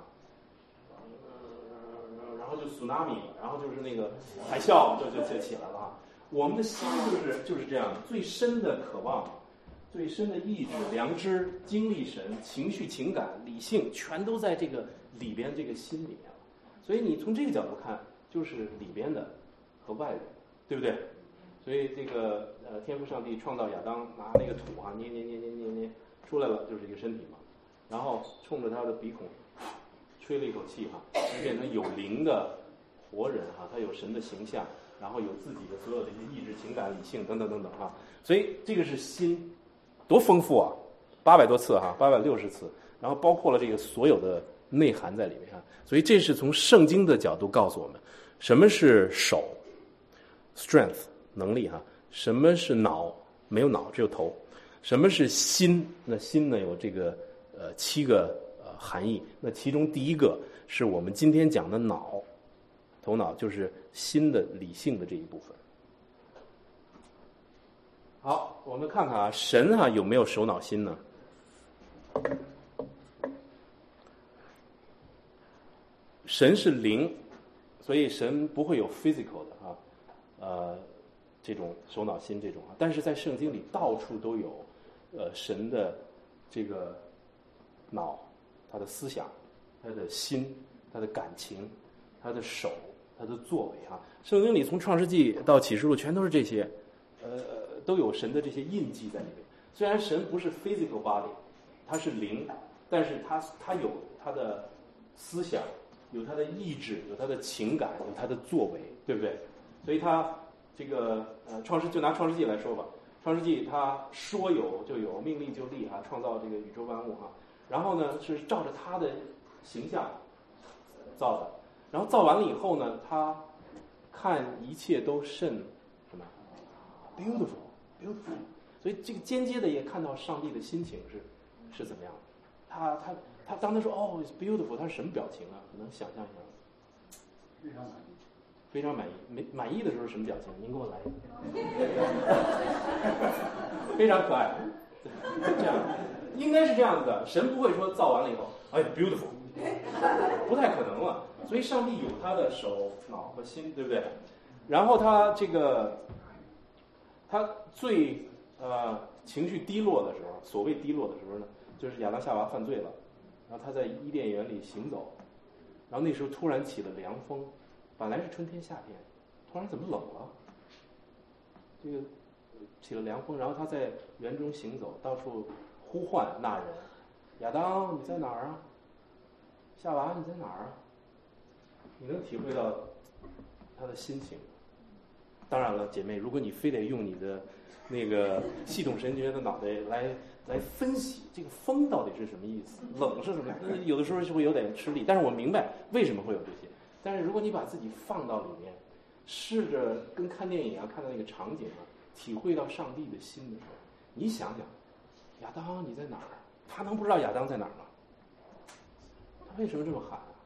呃，然后就 tsunami， 然后就是那个海啸就就就起来了啊。我们的心就是就是这样，最深的渴望，最深的意志、良知、经历神、情绪、情感、理性，全都在这个。里边这个心里面了，所以你从这个角度看，就是里边的和外边的，对不对？所以这个呃，天父上帝创造亚当，拿那个土啊，捏捏捏捏捏捏出来了，就是一个身体嘛。然后冲着他的鼻孔吹了一口气哈，就变成有灵的活人哈，他有神的形象，然后有自己的所有的一些意志、情感、理性等等等等哈。所以这个是心，多丰富啊，八百多次哈，八百六十次，然后包括了这个所有的。内涵在里面啊，所以这是从圣经的角度告诉我们，什么是手 ，strength 能力哈，什么是脑，没有脑只有头，什么是心？那心呢有这个呃七个呃含义，那其中第一个是我们今天讲的脑，头脑就是心的理性的这一部分。好，我们看看啊，神哈、啊、有没有手脑心呢？神是灵，所以神不会有 physical 的啊，呃，这种手脑心这种啊。但是在圣经里到处都有，呃，神的这个脑，他的思想，他的心，他的感情，他的手，他的作为啊。圣经里从创世纪到启示录全都是这些，呃，都有神的这些印记在里面。虽然神不是 physical body， 他是灵，但是他他有他的思想，有他的意志，有他的情感，有他的作为，对不对？所以他这个呃，创世就拿创世纪来说吧，创世纪他说有就有，命立就立哈，创造这个宇宙万物哈。然后呢是照着他的形象造的，然后造完了以后呢，他看一切都甚什么 beautiful beautiful， 所以这个间接的也看到上帝的心情是是怎么样的。他他他当他说哦 it's beautiful， 他是什么表情啊？能想象一下？ 非常满意。 非常满意，没满意的时候是什么表情？您给我来。非常可爱，这样应该是这样子的。神不会说造完了以后，哎 beautiful， 不太可能了。所以上帝有他的手、脑和心，对不对？然后他这个，他最呃情绪低落的时候，所谓低落的时候呢，就是亚当夏娃犯罪了，然后他在伊甸园里行走，然后那时候突然起了凉风。本来是春天夏天，突然怎么冷了？这个起了凉风，然后他在园中行走，到处呼唤那人：亚当，你在哪儿啊？夏娃，你在哪儿啊？你能体会到他的心情。当然了，姐妹，如果你非得用你的那个系统神学的脑袋来来分析这个风到底是什么意思，冷是什么，有的时候是会有点吃力。但是我明白为什么会有这些。但是如果你把自己放到里面，试着跟看电影一样看到那个场景啊，体会到上帝的心的时候，你想想，亚当你在哪儿？他能不知道亚当在哪儿吗？他为什么这么喊啊？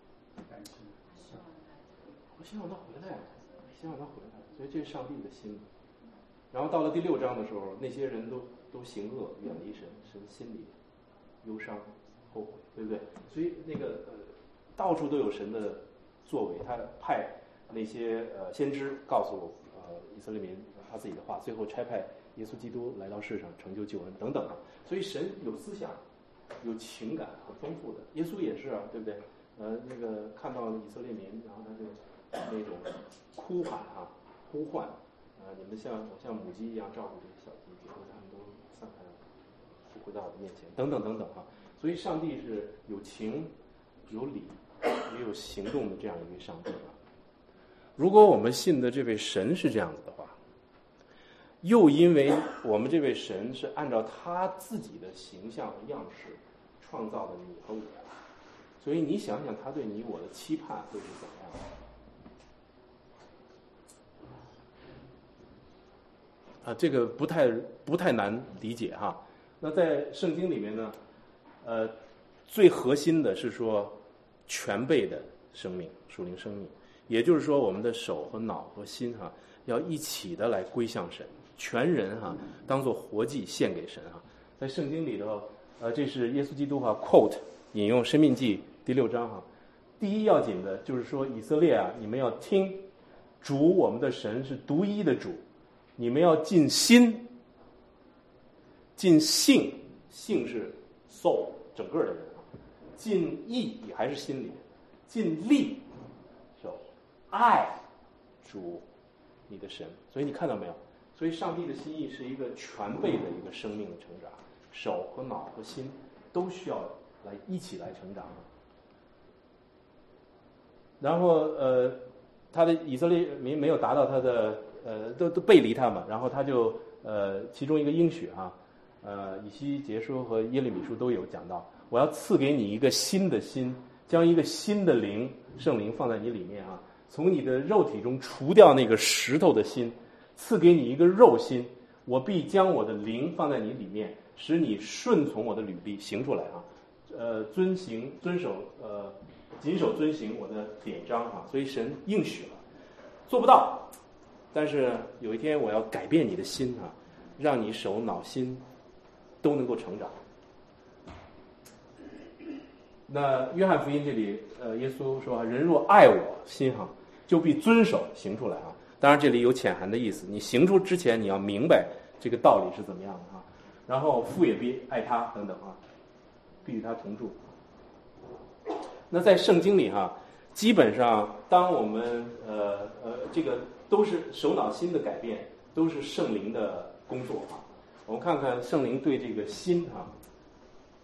我希望他回来，希望他回来，所以这是上帝的心。然后到了第六章的时候，那些人都都行恶，远离神，神心里忧伤、后悔，对不对？所以那个呃，到处都有神的作为，他派那些呃先知告诉呃以色列民他自己的话，最后差派耶稣基督来到世上成就救恩等等啊。所以神有思想，有情感，很丰富的。耶稣也是啊，对不对？呃，那个看到以色列民，然后他就那种哭喊啊，呼唤，呃，你们像像母鸡一样照顾这些小鸡，结果他们都散开了，回到我的面前，等等等等啊。所以上帝是有情有理。也有行动的这样一位上帝吧。如果我们信的这位神是这样子的话，又因为我们这位神是按照他自己的形象和样式创造的你和我，所以你想想他对你我的期盼会是怎么样的？啊，这个不太不太难理解哈。那在圣经里面呢，呃，最核心的是说全备的生命，属灵生命，也就是说我们的手和脑和心哈，要一起的来归向神，全人哈当做活祭献给神哈。在圣经里头，呃，这是耶稣基督哈 quote 引用申命记第六章哈，第一要紧的就是说以色列啊，你们要听，主我们的神是独一的主，你们要尽心、尽性，性是 soul 整个的人。尽意还是心里，尽力手爱主你的神，所以你看到没有？所以上帝的心意是一个全备的一个生命的成长，手和脑和心都需要来一起来成长。然后呃，他的以色列民没有达到他的呃，都都背离他嘛，然后他就呃，其中一个应许哈、啊，呃，以西结书和耶利米书都有讲到。我要赐给你一个新的心，将一个新的灵圣灵放在你里面啊，从你的肉体中除掉那个石头的心，赐给你一个肉心，我必将我的灵放在你里面，使你顺从我的律例行出来啊，呃，遵行遵守呃，谨守遵行我的典章啊，所以神应许了，做不到，但是有一天我要改变你的心啊，让你手脑心都能够成长。那约翰福音这里，呃，耶稣说：“人若爱我，心哈，就必遵守行出来啊。”当然，这里有潜含的意思，你行出之前，你要明白这个道理是怎么样的啊。然后父也必爱他等等啊，必与他同住。那在圣经里哈，基本上当我们呃呃这个都是手脑心的改变，都是圣灵的工作啊。我们看看圣灵对这个心哈。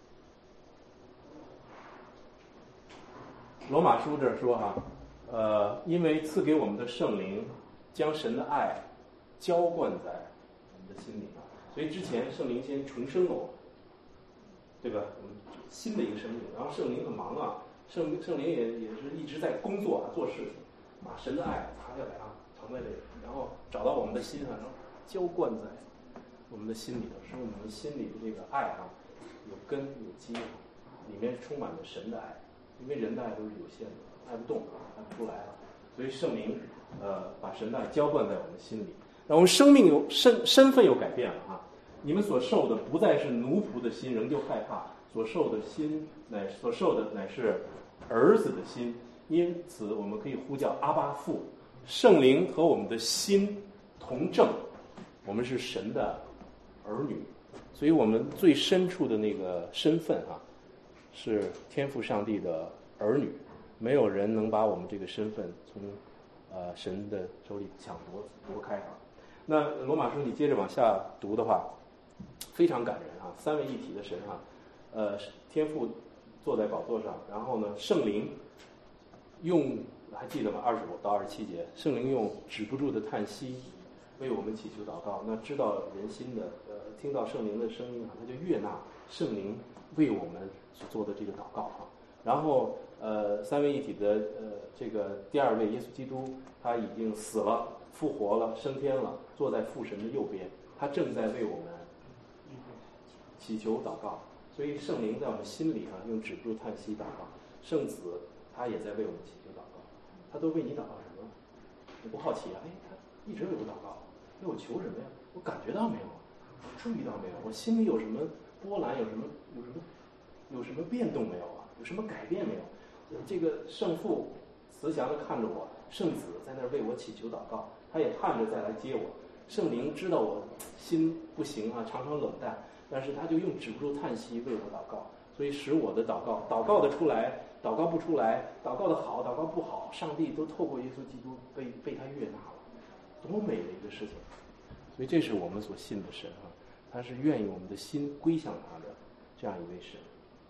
罗马书这儿说哈，呃，因为赐给我们的圣灵将神的爱浇灌在我们的心里啊，所以之前圣灵先重生了我们，对吧？我们新的一个生命，然后圣灵很忙啊，圣圣灵也也是一直在工作啊，做事情，把神的爱他要把它藏在这里，然后找到我们的心上，然后浇灌在我们的心里头，使我们心里的这个爱啊有根有基，里面充满了神的爱，因为人的爱都是有限的，爱不动，爱不出来了，所以圣灵呃把神的爱浇灌在我们心里，让我们生命有身身份又改变了啊！你们所受的不再是奴仆的心，仍旧害怕，所受的心乃所受的乃是儿子的心，因此我们可以呼叫阿爸父。圣灵和我们的心同证，我们是神的儿女，所以我们最深处的那个身份啊，是天父上帝的儿女，没有人能把我们这个身份从呃神的手里抢夺夺开啊。那罗马书你接着往下读的话，非常感人啊！三位一体的神啊，呃，天父坐在宝座上，然后呢，圣灵用还记得吗？二十五到二十七节，圣灵用止不住的叹息为我们祈求祷告。那知道人心的，呃，听到圣灵的声音啊，他就悦纳圣灵为我们所做的这个祷告啊。然后呃，三位一体的呃这个第二位耶稣基督，他已经死了、复活了、升天了，坐在父神的右边，他正在为我们祈求祷告。所以圣灵在我们心里啊，用止不住叹息祷告。圣子他也在为我们祈求祷告，他都为你祷告什么？你不好奇啊？哎，他一直为我祷告，为我求什么呀？我感觉到没有？注意到没有？我心里有什么波澜？有什么有什么有什么变动没有啊？有什么改变没有？这个圣父慈祥地看着我，圣子在那儿为我祈求祷告，他也盼着再来接我。圣灵知道我心不行啊，常常冷淡，但是他就用止不住叹息为我祷告，所以使我的祷告祷告得出来，祷告不出来，祷告的好，祷告不好，上帝都透过耶稣基督被被他悦纳了，多美的一个事情！所以这是我们所信的神啊，他是愿意我们的心归向他的这样一位神。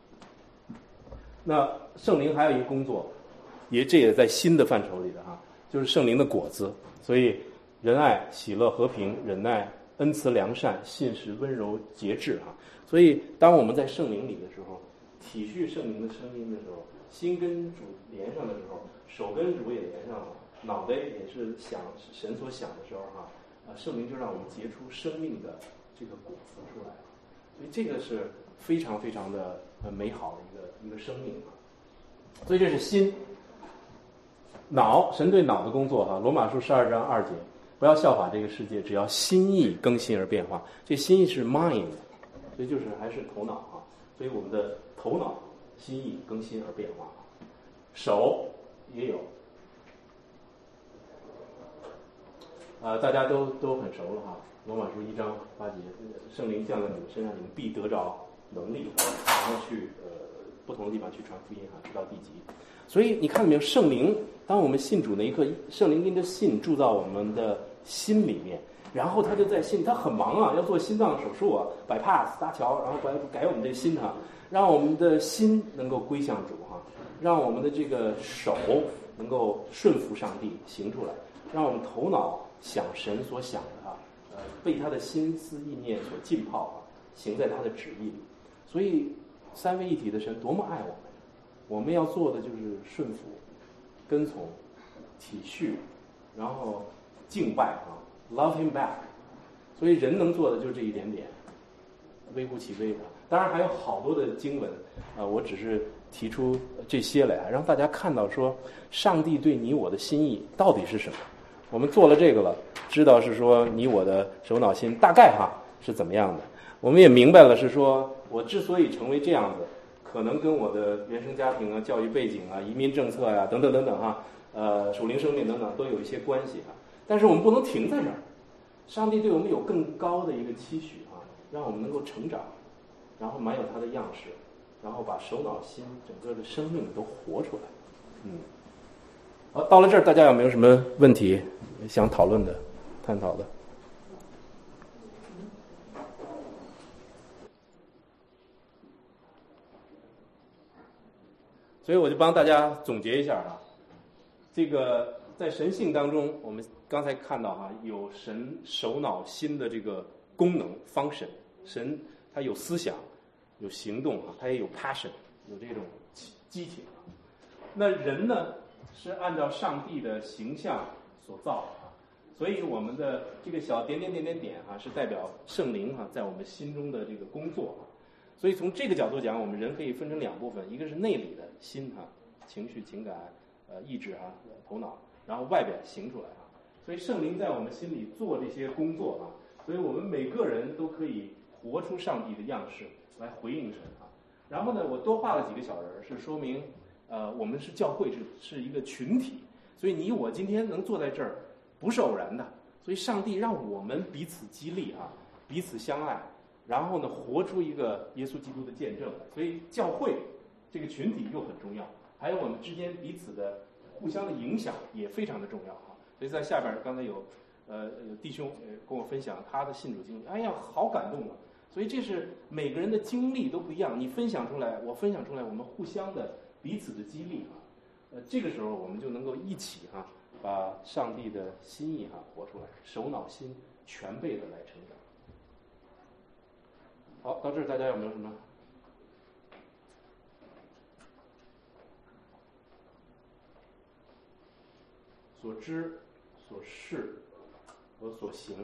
那圣灵还有一个工作，也这也在新的范畴里的哈，就是圣灵的果子。所以仁爱、喜乐、和平、忍耐、恩慈、良善、信实、温柔、节制哈。所以当我们在圣灵里的时候，体恤圣灵的声音的时候，心跟主连上的时候，手跟主也连上了，脑袋也是想神所想的时候哈，啊，圣灵就让我们结出生命的这个果子出来了。所以这个是非常非常的呃美好的一个一个生命啊。所以这是心。脑，神对脑的工作哈，罗马书十二章二节，不要效法这个世界，只要心意更新而变化。这心意是 mind， 所以就是还是头脑啊。所以我们的头脑心意更新而变化。手也有，呃，大家都都很熟了哈。罗马书一章八节，圣灵降在你们身上，你们必得着能力，然后去呃不同的地方去传福音哈，直到地极。所以你看到没有，圣灵，当我们信主那一刻，圣灵跟着信住到我们的心里面，然后他就在心里，他很忙啊，要做心脏手术啊 ，bypass 搭桥，然后改改我们这心哈，让我们的心能够归向主哈，让我们的这个手能够顺服上帝行出来，让我们头脑想神所想的哈，呃，被他的心思意念所浸泡啊，行在他的旨意里。所以三位一体的神多么爱我们。我们要做的就是顺服、跟从、体恤，然后敬拜啊 ，love him back。所以人能做的就这一点点，微乎其微的。当然还有好多的经文，啊、呃，我只是提出这些来，让大家看到说，上帝对你我的心意到底是什么。我们做了这个了，知道是说你我的手脑心大概哈是怎么样的。我们也明白了是说我之所以成为这样子。可能跟我的原生家庭啊、教育背景啊、移民政策呀、啊、等等等等哈，呃，属灵生命等等都有一些关系哈。但是我们不能停在这儿，上帝对我们有更高的一个期许啊，让我们能够成长，然后满有他的样式，然后把手脑心整个的生命都活出来。嗯，好，到了这儿，大家有没有什么问题想讨论的、探讨的？ 所以我就帮大家总结一下啊，这个在神性当中，我们刚才看到哈、啊，有神手脑心的这个功能 function， 神他有思想，有行动啊，他也有 passion， 有这种激情啊。那人呢是按照上帝的形象所造的啊，所以我们的这个小点点点点点啊，是代表圣灵哈、啊、在我们心中的这个工作啊。所以从这个角度讲，我们人可以分成两部分，一个是内里的心哈、啊，情绪、情感、呃意志啊、头脑，然后外边行出来啊。所以圣灵在我们心里做这些工作啊，所以我们每个人都可以活出上帝的样式来回应神啊。然后呢，我多画了几个小人，是说明呃我们是教会，是是一个群体，所以你我今天能坐在这儿不是偶然的，所以上帝让我们彼此激励啊，彼此相爱，然后呢活出一个耶稣基督的见证。所以教会这个群体又很重要，还有我们之间彼此的互相的影响也非常的重要啊。所以在下边刚才有呃有弟兄跟我分享他的信主经历，哎呀好感动啊！所以这是每个人的经历都不一样，你分享出来，我分享出来，我们互相的彼此的激励啊。呃，这个时候我们就能够一起哈、啊，把上帝的心意哈、啊、活出来，手脑心全备的来成长。好，到这儿大家有没有什么？所知、所事和所行。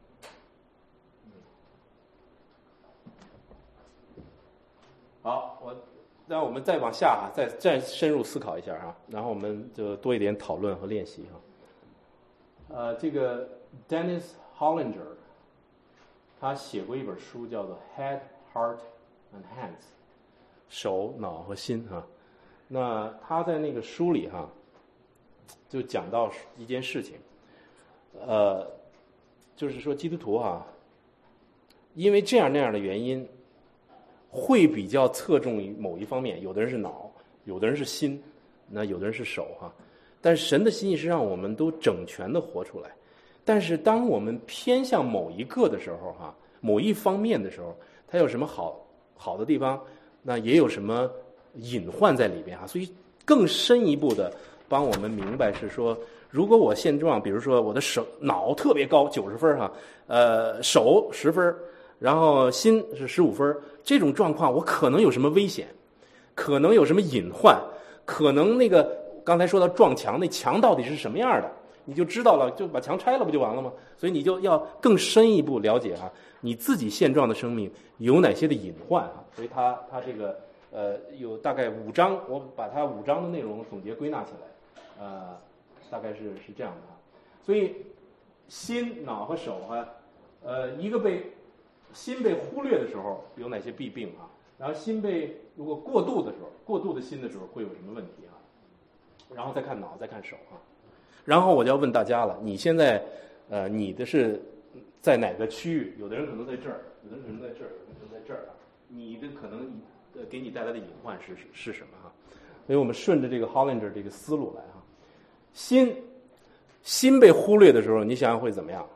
好，我那我们再往下啊，再再深入思考一下啊，然后我们就多一点讨论和练习哈。呃，这个 Dennis Hollinger 他写过一本书叫做《Head, Heart and Hands》，手、脑和心哈。那他在那个书里哈，就讲到一件事情，呃，就是说基督徒哈，因为这样那样的原因。会比较侧重于某一方面，有的人是脑，有的人是心，那有的人是手哈。但是神的心意是让我们都整全的活出来。但是当我们偏向某一个的时候哈，某一方面的时候，它有什么好好的地方，那也有什么隐患在里边哈。所以更深一步的帮我们明白是说，如果我现状，比如说我的手脑特别高九十分哈，呃手十分。然后心是十五分，这种状况我可能有什么危险，可能有什么隐患，可能那个刚才说到撞墙，那墙到底是什么样的，你就知道了，就把墙拆了不就完了吗？所以你就要更深一步了解哈、啊，你自己现状的生命有哪些的隐患啊？所以他他这个呃有大概五章，我把它五章的内容总结归纳起来，呃，大概是是这样的啊。所以心、脑和手啊，呃，一个被心被忽略的时候有哪些弊病啊？然后心被如果过度的时候，过度的心的时候会有什么问题啊？然后再看脑，再看手啊。然后我就要问大家了，你现在呃你的是在哪个区域？有的人可能在这儿，有的人可能在这儿，有的人可能在这儿啊。你的可能呃给你带来的隐患是是什么哈？所以我们顺着这个 Hollinger 这个思路来哈。心心被忽略的时候，你想想会怎么样？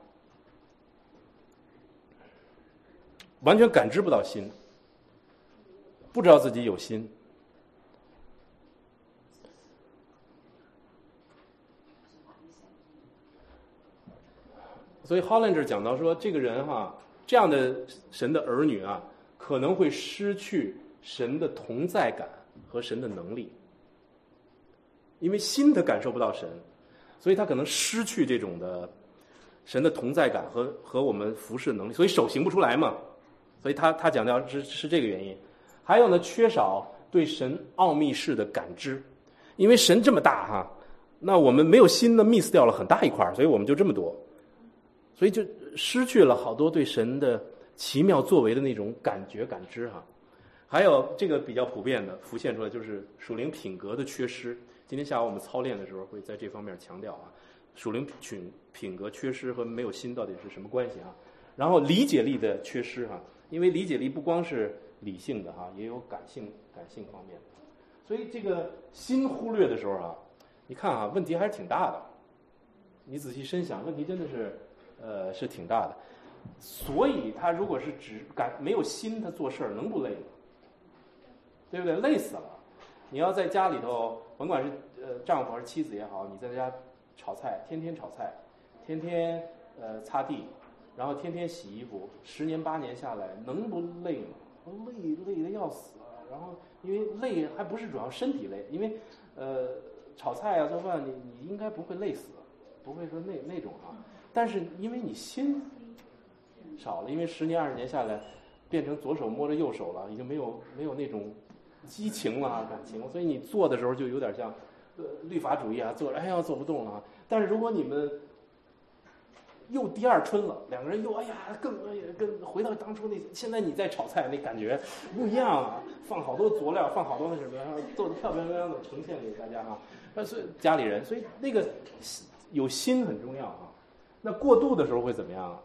完全感知不到心，不知道自己有心。所以 Hollinger 讲到说，这个人哈，这样的神的儿女啊，可能会失去神的同在感和神的能力，因为心他感受不到神，所以他可能失去这种的神的同在感和和我们服侍能力，所以手行不出来嘛。所以他他讲到是是这个原因，还有呢，缺少对神奥秘式的感知，因为神这么大哈，那我们没有心呢 miss 掉了很大一块，所以我们就这么多，所以就失去了好多对神的奇妙作为的那种感觉感知哈。还有这个比较普遍的浮现出来就是属灵品格的缺失。今天下午我们操练的时候会在这方面强调啊，属灵品品格缺失和没有心到底是什么关系啊？然后理解力的缺失哈。因为理解力不光是理性的哈，也有感性感性方面的，所以这个心忽略的时候啊，你看啊，问题还是挺大的。你仔细深想，问题真的是呃是挺大的。所以他如果是只感没有心，他做事儿能不累吗？对不对？累死了。 你要在家里头，甭管是呃丈夫还是妻子也好，你在家炒菜，天天炒菜，天天呃擦地，然后天天洗衣服，十年八年下来，能不累吗？累累得要死啊！然后因为累还不是主要身体累，因为呃炒菜啊做饭你你应该不会累死，不会说那那种啊。但是因为你心少了，因为十年二十年下来，变成左手摸着右手了，已经没有没有那种激情了感情了，所以你做的时候就有点像呃律法主义啊，做哎呀做不动了。但是如果你们又第二春了，两个人又哎呀更哎呀跟回到当初那，现在你在炒菜那感觉不一样啊，放好多佐料，放好多那什么，然后做的漂漂亮亮的呈现给大家啊。那所以家里人，所以那个有心很重要啊。那过度的时候会怎么样啊？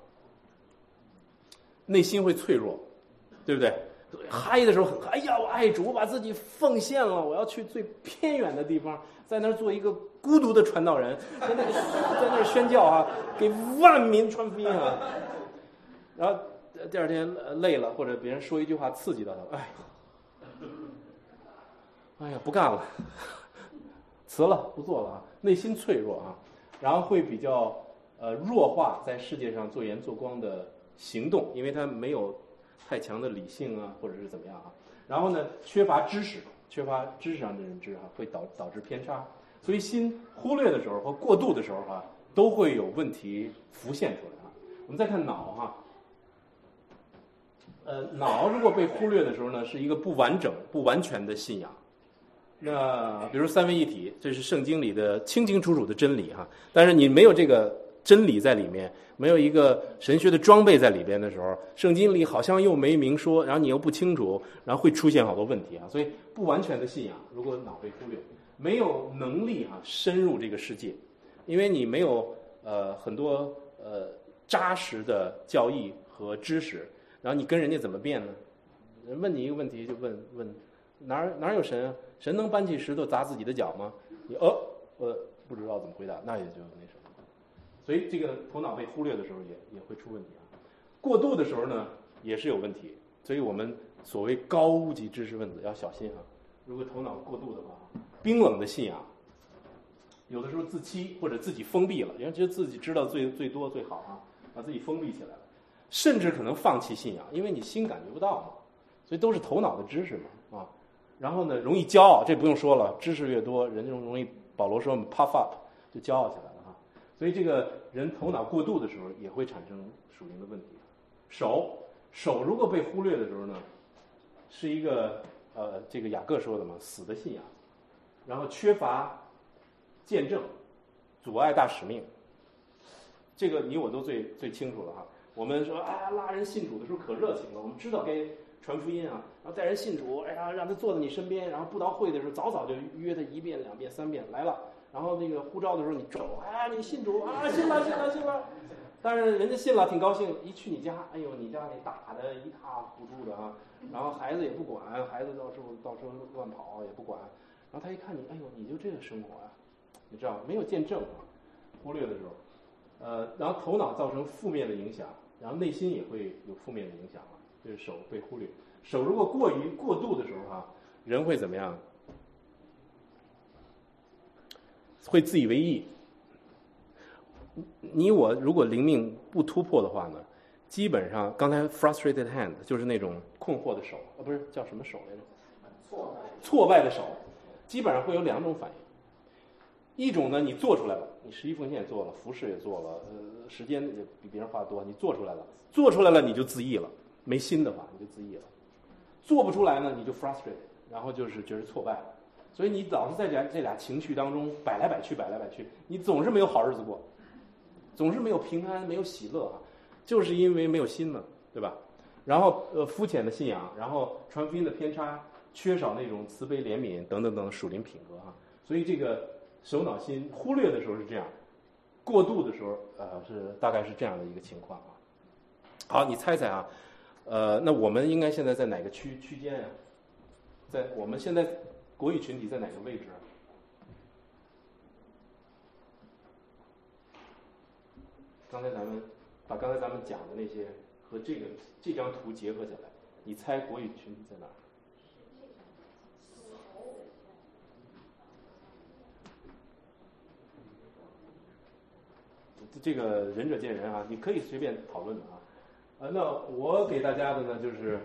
内心会脆弱，对不对？嗨的时候很嗨，哎呀，我爱主，我把自己奉献了，我要去最偏远的地方，在那儿做一个孤独的传道人，在那个在那儿宣教啊，给万民传福音啊。然后第二天累了，或者别人说一句话刺激到他，哎呀，哎呀，不干了，辞了，不做了啊，内心脆弱啊，然后会比较呃弱化在世界上做盐做光的行动，因为他没有太强的理性啊，或者是怎么样啊。然后呢，缺乏知识，缺乏知识上的认知啊，会导导致偏差。所以心忽略的时候和过度的时候啊，都会有问题浮现出来啊。我们再看脑哈、啊，呃，脑如果被忽略的时候呢，是一个不完整、不完全的信仰。那比如三位一体，这是圣经里的清清楚楚的真理哈、啊。但是你没有这个真理在里面，没有一个神学的装备在里边的时候，圣经里好像又没明说，然后你又不清楚，然后会出现好多问题啊。所以不完全的信仰，如果脑被忽略，没有能力啊深入这个世界，因为你没有呃很多呃扎实的教义和知识，然后你跟人家怎么辩呢？人问你一个问题就问问哪儿哪儿有神啊？神能搬起石头砸自己的脚吗？你呃呃不知道怎么回答，那也就那什么。所以这个头脑被忽略的时候也也会出问题啊。过度的时候呢也是有问题，所以我们所谓高级知识分子要小心啊。如果头脑过度的话，冰冷的信仰，有的时候自欺或者自己封闭了，人家觉得自己知道最最多最好啊，把自己封闭起来了，甚至可能放弃信仰，因为你心感觉不到嘛。所以都是头脑的知识嘛啊。然后呢，容易骄傲，这不用说了，知识越多，人就容易，保罗说我们 puff up 就骄傲起来了哈。所以这个人头脑过度的时候，也会产生属灵的问题。手手如果被忽略的时候呢，是一个呃，这个雅各说的嘛，死的信仰，然后缺乏见证，阻碍大使命。这个你我都最最清楚了哈。我们说啊，拉人信主的时候可热情了，我们知道该传福音啊，然后带人信主，哎呀，让他坐在你身边，然后布道会的时候早早就约他一遍、两遍、三遍来了，然后那个呼召的时候你走，哎，你信主啊，信了信了信了，但是人家信了挺高兴，一去你家，哎呦，你家里打的一塌糊涂的啊，然后孩子也不管，孩子到处到处乱跑也不管，然后他一看你，哎呦，你就这个生活啊，你知道没有见证啊，忽略的时候，呃，然后头脑造成负面的影响，然后内心也会有负面的影响啊。就是手被忽略，手如果过于过度的时候哈、啊，人会怎么样？会自以为意。你我如果灵命不突破的话呢，基本上刚才 frustrated hand 就是那种困惑的手，啊不是叫什么手来着？挫败挫败的手，基本上会有两种反应。一种呢，你做出来了，你十一奉献也做了，服侍也做了，呃，时间也比别人花得多，你做出来了，做出来了你就自义了。没心的话，你就自义了；做不出来呢，你就 frustrated， 然后就是觉得挫败了。所以你老是在这这俩情绪当中摆来摆去，摆来摆去，你总是没有好日子过，总是没有平安，没有喜乐啊，就是因为没有心嘛，对吧？然后呃，肤浅的信仰，然后传福音的偏差，缺少那种慈悲怜悯等等等属灵品格啊。所以这个手脑心忽略的时候是这样，过度的时候呃是大概是这样的一个情况啊。好，你猜猜啊？呃，那我们应该现在在哪个区区间呀、啊？在我们现在国语群体在哪个位置、啊？刚才咱们把刚才咱们讲的那些和这个这张图结合起来，你猜国语群体在哪儿？ 这个仁者见仁啊，你可以随便讨论的啊。啊，那我给大家的呢，就是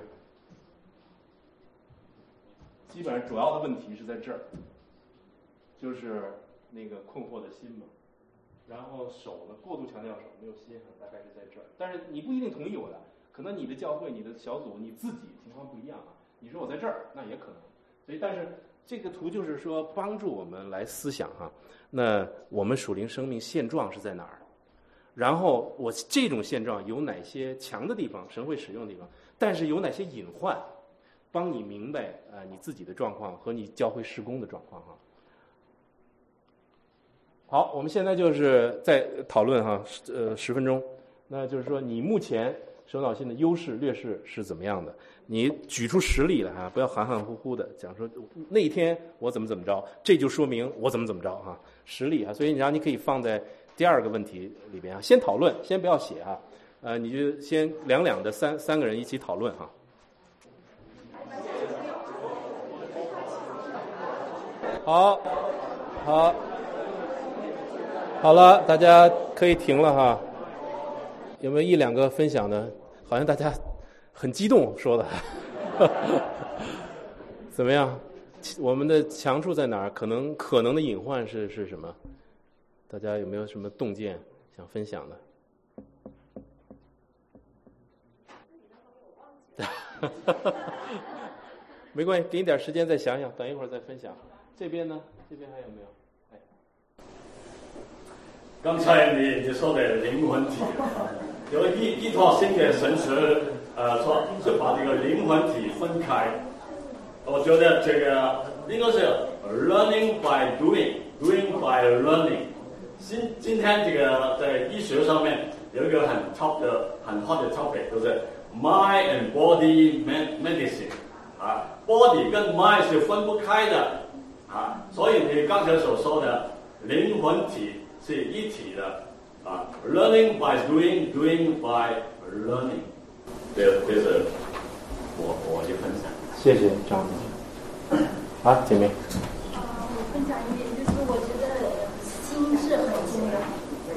基本上主要的问题是在这儿，就是那个困惑的心嘛。然后手呢，过度强调手，没有心啊，大概是在这儿。但是你不一定同意我的，可能你的教会、你的小组、你自己情况不一样啊。你说我在这儿，那也可能。所以，但是这个图就是说帮助我们来思想哈、啊，那我们属灵生命现状是在哪儿？然后我这种现状有哪些强的地方，神会使用的地方，但是有哪些隐患，帮你明白呃你自己的状况和你教会事工的状况哈。好，我们现在就是在讨论哈，呃十分钟，那就是说你目前手脑心的优势劣势是怎么样的？你举出实例来哈，不要含含糊糊的讲说那一天我怎么怎么着，这就说明我怎么怎么着哈，实例哈。所以然后你可以放在第二个问题里边啊，先讨论，先不要写啊，呃，你就先两两的三三个人一起讨论哈。好，好，好了，大家可以停了哈。有没有一两个分享的？好像大家很激动说的，怎么样？我们的强处在哪儿？可能可能的隐患是是什么？大家有没有什么洞见想分享的？没关系，给你点时间再想想，等一会儿再分享。这边呢？这边还有没有？哎， 刚才你你说的灵魂体，有一一套新的神词，呃，说是把这个灵魂体分开。我觉得这个应该是 learning by doing，doing by learning。今今天这个在医学上面有一个很 top 的很 hot 的 topic， 就是 mind and body medicine 啊 ，body 跟 mind 是分不开的啊，所以你刚才所说的灵魂体是一体的啊 ，learning by doing，doing by learning， 这这是我我的分享。 谢谢张姐。好，姐妹。 啊，我分享一点，就是我觉得心是很重要，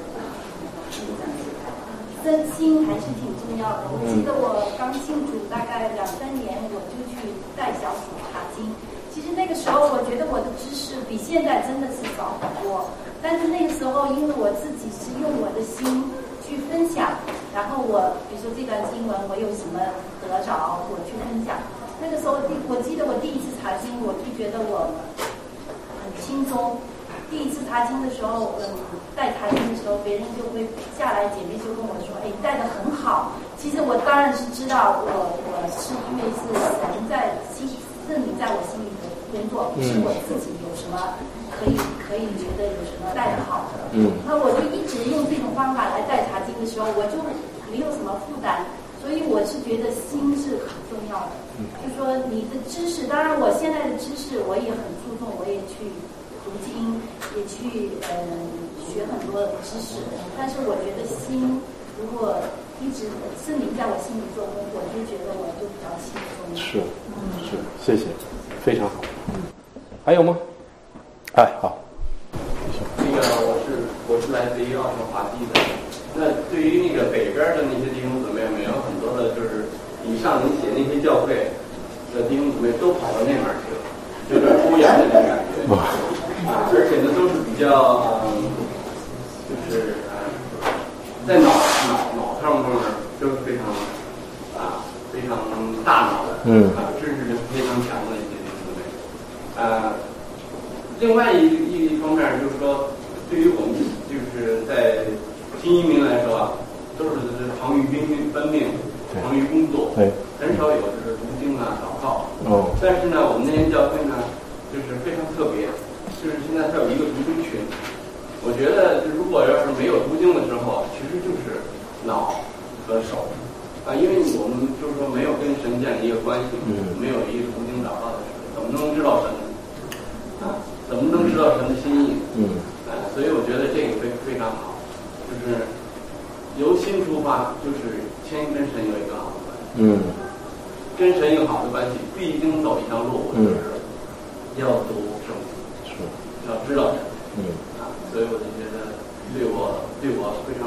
真心还是挺重要的。我记得我刚信主大概两三年，我就去带小组查经。其实那个时候，我觉得我的知识比现在真的是早很多。但是那个时候，因为我自己是用我的心去分享，然后我比如说这段经文我有什么得着，我去分享。那个时候，我记得我第一次查经，我就觉得我很轻松。第一次查经的时候，嗯，带查经的时候，别人就会下来，姐妹就跟我说：“哎，你带得很好。”其实我当然是知道我，我我是因为是神在心，圣灵在我心里的工作，不是我自己有什么可以可以觉得有什么带得好的。嗯。那我就一直用这种方法来带查经的时候，我就没有什么负担。所以我是觉得心是很重要的，就说你的知识，当然我现在的知识我也很注重，我也去读经，也去嗯学很多的知识，但是我觉得心如果一直圣灵在我心里做工，我就觉得我就比较轻松。 是，是，谢谢，非常好。还有吗？哎，好。 那个我是我是来自于奥特华地的。那对于那个北边的那些弟兄姊妹们，有很多的就是以上你写那些教会的弟兄姊妹都跑到那边去了，有点孤羊的那种感觉啊，而且呢都是比较嗯，就是嗯，在脑脑脑上方面都是非常啊非常大脑的，嗯啊知识力非常强的一些弟兄姊妹啊。另外一一一方面就是说，对于我们就是在新移民来说啊，都是忙于奔奔命，忙于工作，对，很少有就是读经啊、祷告。哦。但是呢，我们那间教会呢，就是非常特别，就是现在它有一个读经群。我觉得，如果要是没有读经的时候，其实就是脑和手啊，因为我们就是说没有跟神建立一个关系，嗯，没有一个读经祷告的时候，怎么能知道神呢？啊，怎么能知道神的心意？嗯，啊，所以我觉得这个非非常好。就是由心出发，就是先跟神有一个好的关系。嗯，跟神有好的关系，必经走一条路，就是要读圣经，是要知道神。嗯啊，所以我就觉得对我对我非常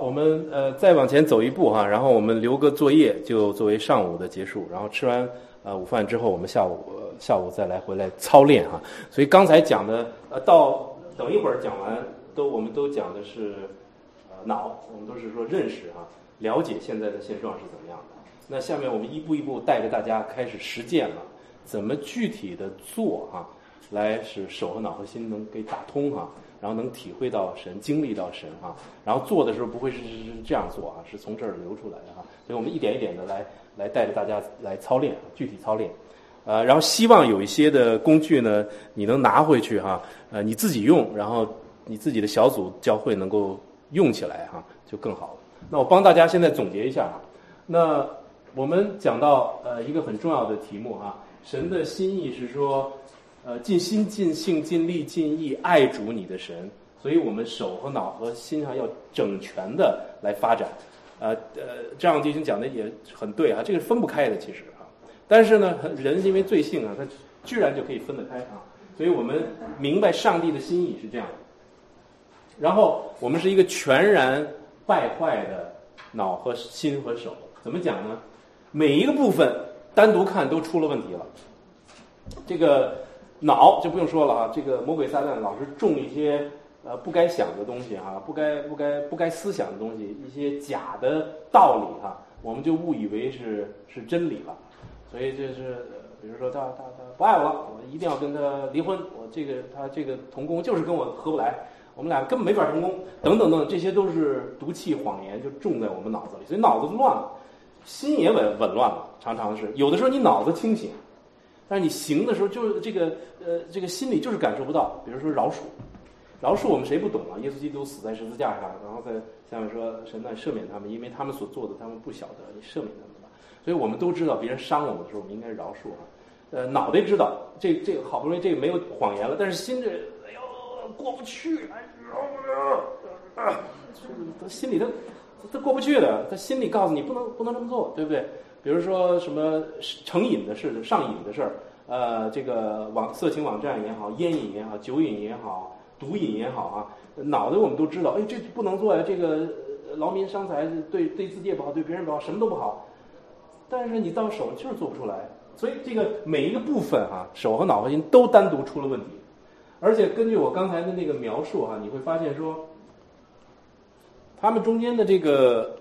我们呃再往前走一步哈，然后我们留个作业，就作为上午的结束。然后吃完呃午饭之后，我们下午、呃、下午再来回来操练哈。所以刚才讲的呃到等一会儿讲完，都我们都讲的是呃脑，我们都是说认识哈，了解现在的现状是怎么样的。那下面我们一步一步带着大家开始实践了，怎么具体的做哈，来使手和脑和心能给打通哈。然后能体会到神，经历到神哈，然后做的时候不会是是是这样做啊，是从这儿流出来的哈。所以我们一点一点的来来带着大家来操练，具体操练。呃，然后希望有一些的工具呢，你能拿回去哈，呃，你自己用，然后你自己的小组教会能够用起来哈，就更好了。那我帮大家现在总结一下哈。那我们讲到呃一个很重要的题目哈，神的心意是说。呃，尽心、尽性、尽力、尽意爱主你的神，所以我们手和脑和心上要整全的来发展。呃呃，这样弟兄讲的也很对啊，这个分不开的其实啊。但是呢，人因为罪性啊，他居然就可以分得开啊，所以我们明白上帝的心意是这样的。然后我们是一个全然败坏的脑和心和手，怎么讲呢？每一个部分单独看都出了问题了。这个。脑就不用说了哈，这个魔鬼撒旦老是种一些呃不该想的东西哈，不该不该不该思想的东西，一些假的道理哈，我们就误以为是是真理了。所以这是比如说他他他不爱我了，我一定要跟他离婚，我这个他这个同工就是跟我合不来，我们俩根本没法同工，等等等，这些都是毒气谎言，就种在我们脑子里，所以脑子乱了，心也紊紊乱了，常常是有的时候你脑子清醒。但是你行的时候，就是这个呃，这个心里就是感受不到。比如说饶恕，饶恕我们谁不懂啊？耶稣基督死在十字架上，然后在下面说神啊赦免他们，因为他们所做的他们不晓得，你赦免他们吧。所以我们都知道，别人伤我们的时候，我们应该饶恕啊。呃，脑袋知道这这个好不容易这个没有谎言了，但是心这哎呦过不去，哎呦啊，他心里他他过不去的，他心里告诉你不能不能这么做，对不对？比如说什么成瘾的事、上瘾的事儿，呃，这个网色情网站也好，烟瘾也好，酒瘾也好，毒瘾也好啊，脑袋我们都知道，哎，这不能做呀，这个劳民伤财，对对自己也不好，对别人不好，什么都不好。但是你到手就是做不出来，所以这个每一个部分哈、啊，手和脑和心都单独出了问题，而且根据我刚才的那个描述哈、啊，你会发现说，他们中间的这个。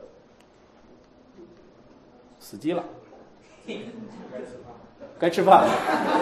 死机了，该吃饭了。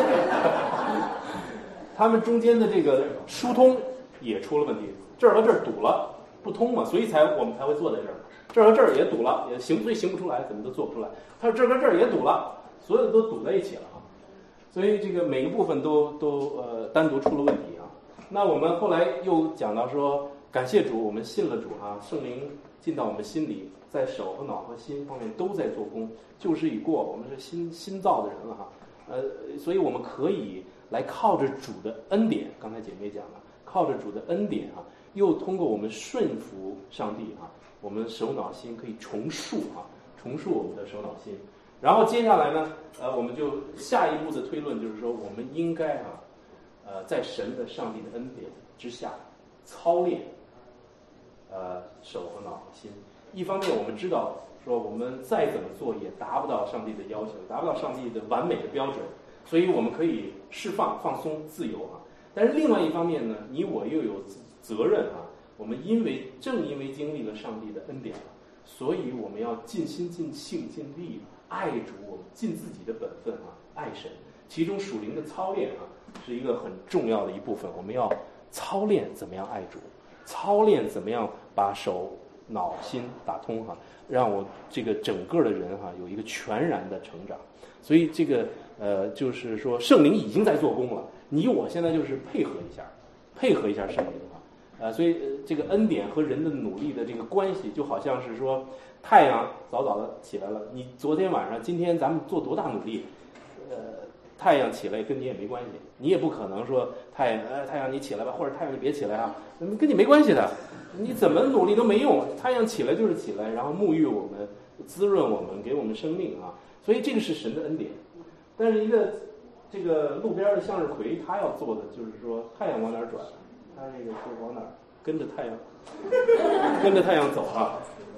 他们中间的这个疏通也出了问题，这儿和这儿堵了，不通嘛，所以才我们才会坐在这儿。这儿和这儿也堵了，也行，所以行不出来，怎么都做不出来。他说这儿和这儿也堵了，所有的都堵在一起了啊。所以这个每个部分都都呃单独出了问题啊。那我们后来又讲到说，感谢主，我们信了主啊，圣灵进到我们心里。在手和脑和心方面都在做工，旧事已过，我们是新新造的人了哈，呃，所以我们可以来靠着主的恩典，刚才姐妹讲了，靠着主的恩典哈，又通过我们顺服上帝哈，我们手脑心可以重塑哈，重塑我们的手脑心。然后接下来呢，呃，我们就下一步的推论就是说，我们应该啊，呃，在神的上帝的恩典之下操练，呃，手和脑和心。一方面我们知道说我们再怎么做也达不到上帝的要求，达不到上帝的完美的标准，所以我们可以释放放松自由啊。但是另外一方面呢，你我又有责任啊，我们因为正因为经历了上帝的恩典，所以我们要尽心尽性尽力爱主，我们尽自己的本分啊，爱神。其中属灵的操练啊是一个很重要的一部分，我们要操练怎么样爱主，操练怎么样把手脑心打通哈，让我这个整个的人哈有一个全然的成长。所以这个呃，就是说圣灵已经在做工了，你我现在就是配合一下，配合一下圣灵哈。呃，所以、呃、这个恩典和人的努力的这个关系，就好像是说太阳早早的起来了，你昨天晚上、今天咱们做多大努力，呃，太阳起来跟你也没关系，你也不可能说太阳，呃，太阳你起来吧，或者太阳你别起来啊，跟你没关系的。你怎么努力都没用，太阳起来就是起来，然后沐浴我们，滋润我们，给我们生命啊！所以这个是神的恩典。但是一个这个路边的向日葵，他要做的就是说，太阳往哪儿转，他这个就往哪儿跟着太阳，跟着太阳走啊。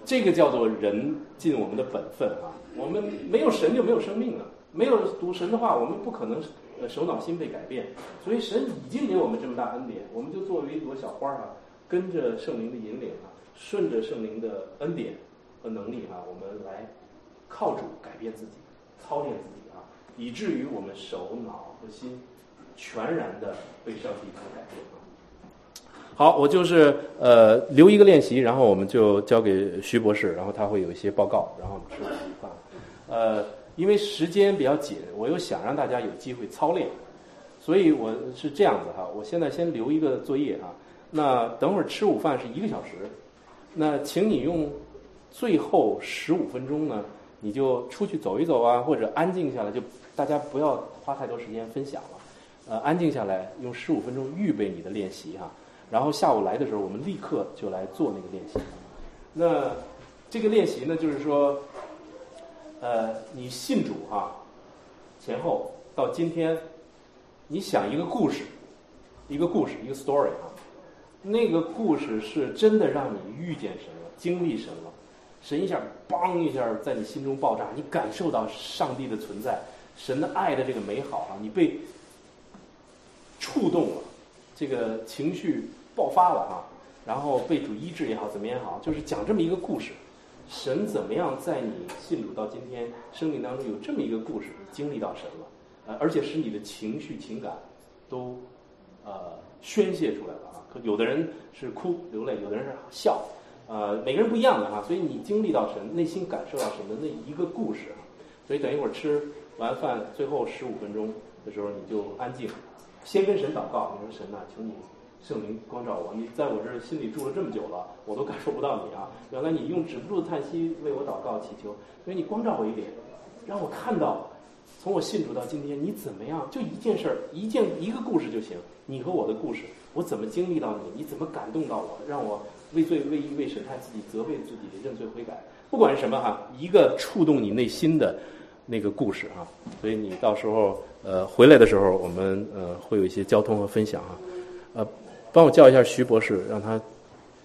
这个叫做人尽我们的本分啊。我们没有神就没有生命了，没有读神的话，我们不可能呃手脑心被改变。所以神已经给我们这么大恩典，我们就作为一朵小花啊，跟着圣灵的引领啊，顺着圣灵的恩典和能力啊，我们来靠主改变自己，操练自己啊，以至于我们手脑和心全然的被上帝所改变啊。好，我就是呃留一个练习，然后我们就交给徐博士，然后他会有一些报告，然后我们吃晚饭。呃，因为时间比较紧，我又想让大家有机会操练，所以我是这样子哈。我现在先留一个作业啊，那等会儿吃午饭是一个小时，那请你用最后十五分钟呢，你就出去走一走啊，或者安静下来，就大家不要花太多时间分享了，呃，安静下来，用十五分钟预备你的练习哈。然后下午来的时候，我们立刻就来做那个练习。那这个练习呢，就是说，呃，你信主啊，前后到今天，你想一个故事，一个故事，一个 story 啊，那个故事是真的让你遇见神了，经历神了，神一下梆一下在你心中爆炸，你感受到上帝的存在，神的爱的这个美好啊，你被触动了，这个情绪爆发了啊，然后被主医治也好，怎么样也好，就是讲这么一个故事，神怎么样在你信主到今天生命当中有这么一个故事，经历到神了，呃，而且使你的情绪情感都呃宣泄出来了啊。可有的人是哭流泪，有的人是笑，呃，每个人不一样的哈，所以你经历到神，内心感受到神的那一个故事啊。所以等一会儿吃完饭最后十五分钟的时候，你就安静，先跟神祷告，你说神啊，求你圣灵光照我，你在我这儿心里住了这么久了，我都感受不到你啊！原来你用止不住的叹息为我祷告祈求，所以你光照我一点，让我看到从我信主到今天你怎么样，就一件事儿，一件一个故事就行，你和我的故事，我怎么经历到你，你怎么感动到我，让我为罪为义为审判自己，责备自己，认罪悔改，不管是什么哈，一个触动你内心的那个故事哈。所以你到时候呃回来的时候，我们呃会有一些交通和分享哈，呃。帮我叫一下徐博士，让他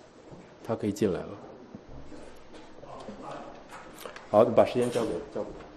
他可以进来了。好，把时间交给交给他。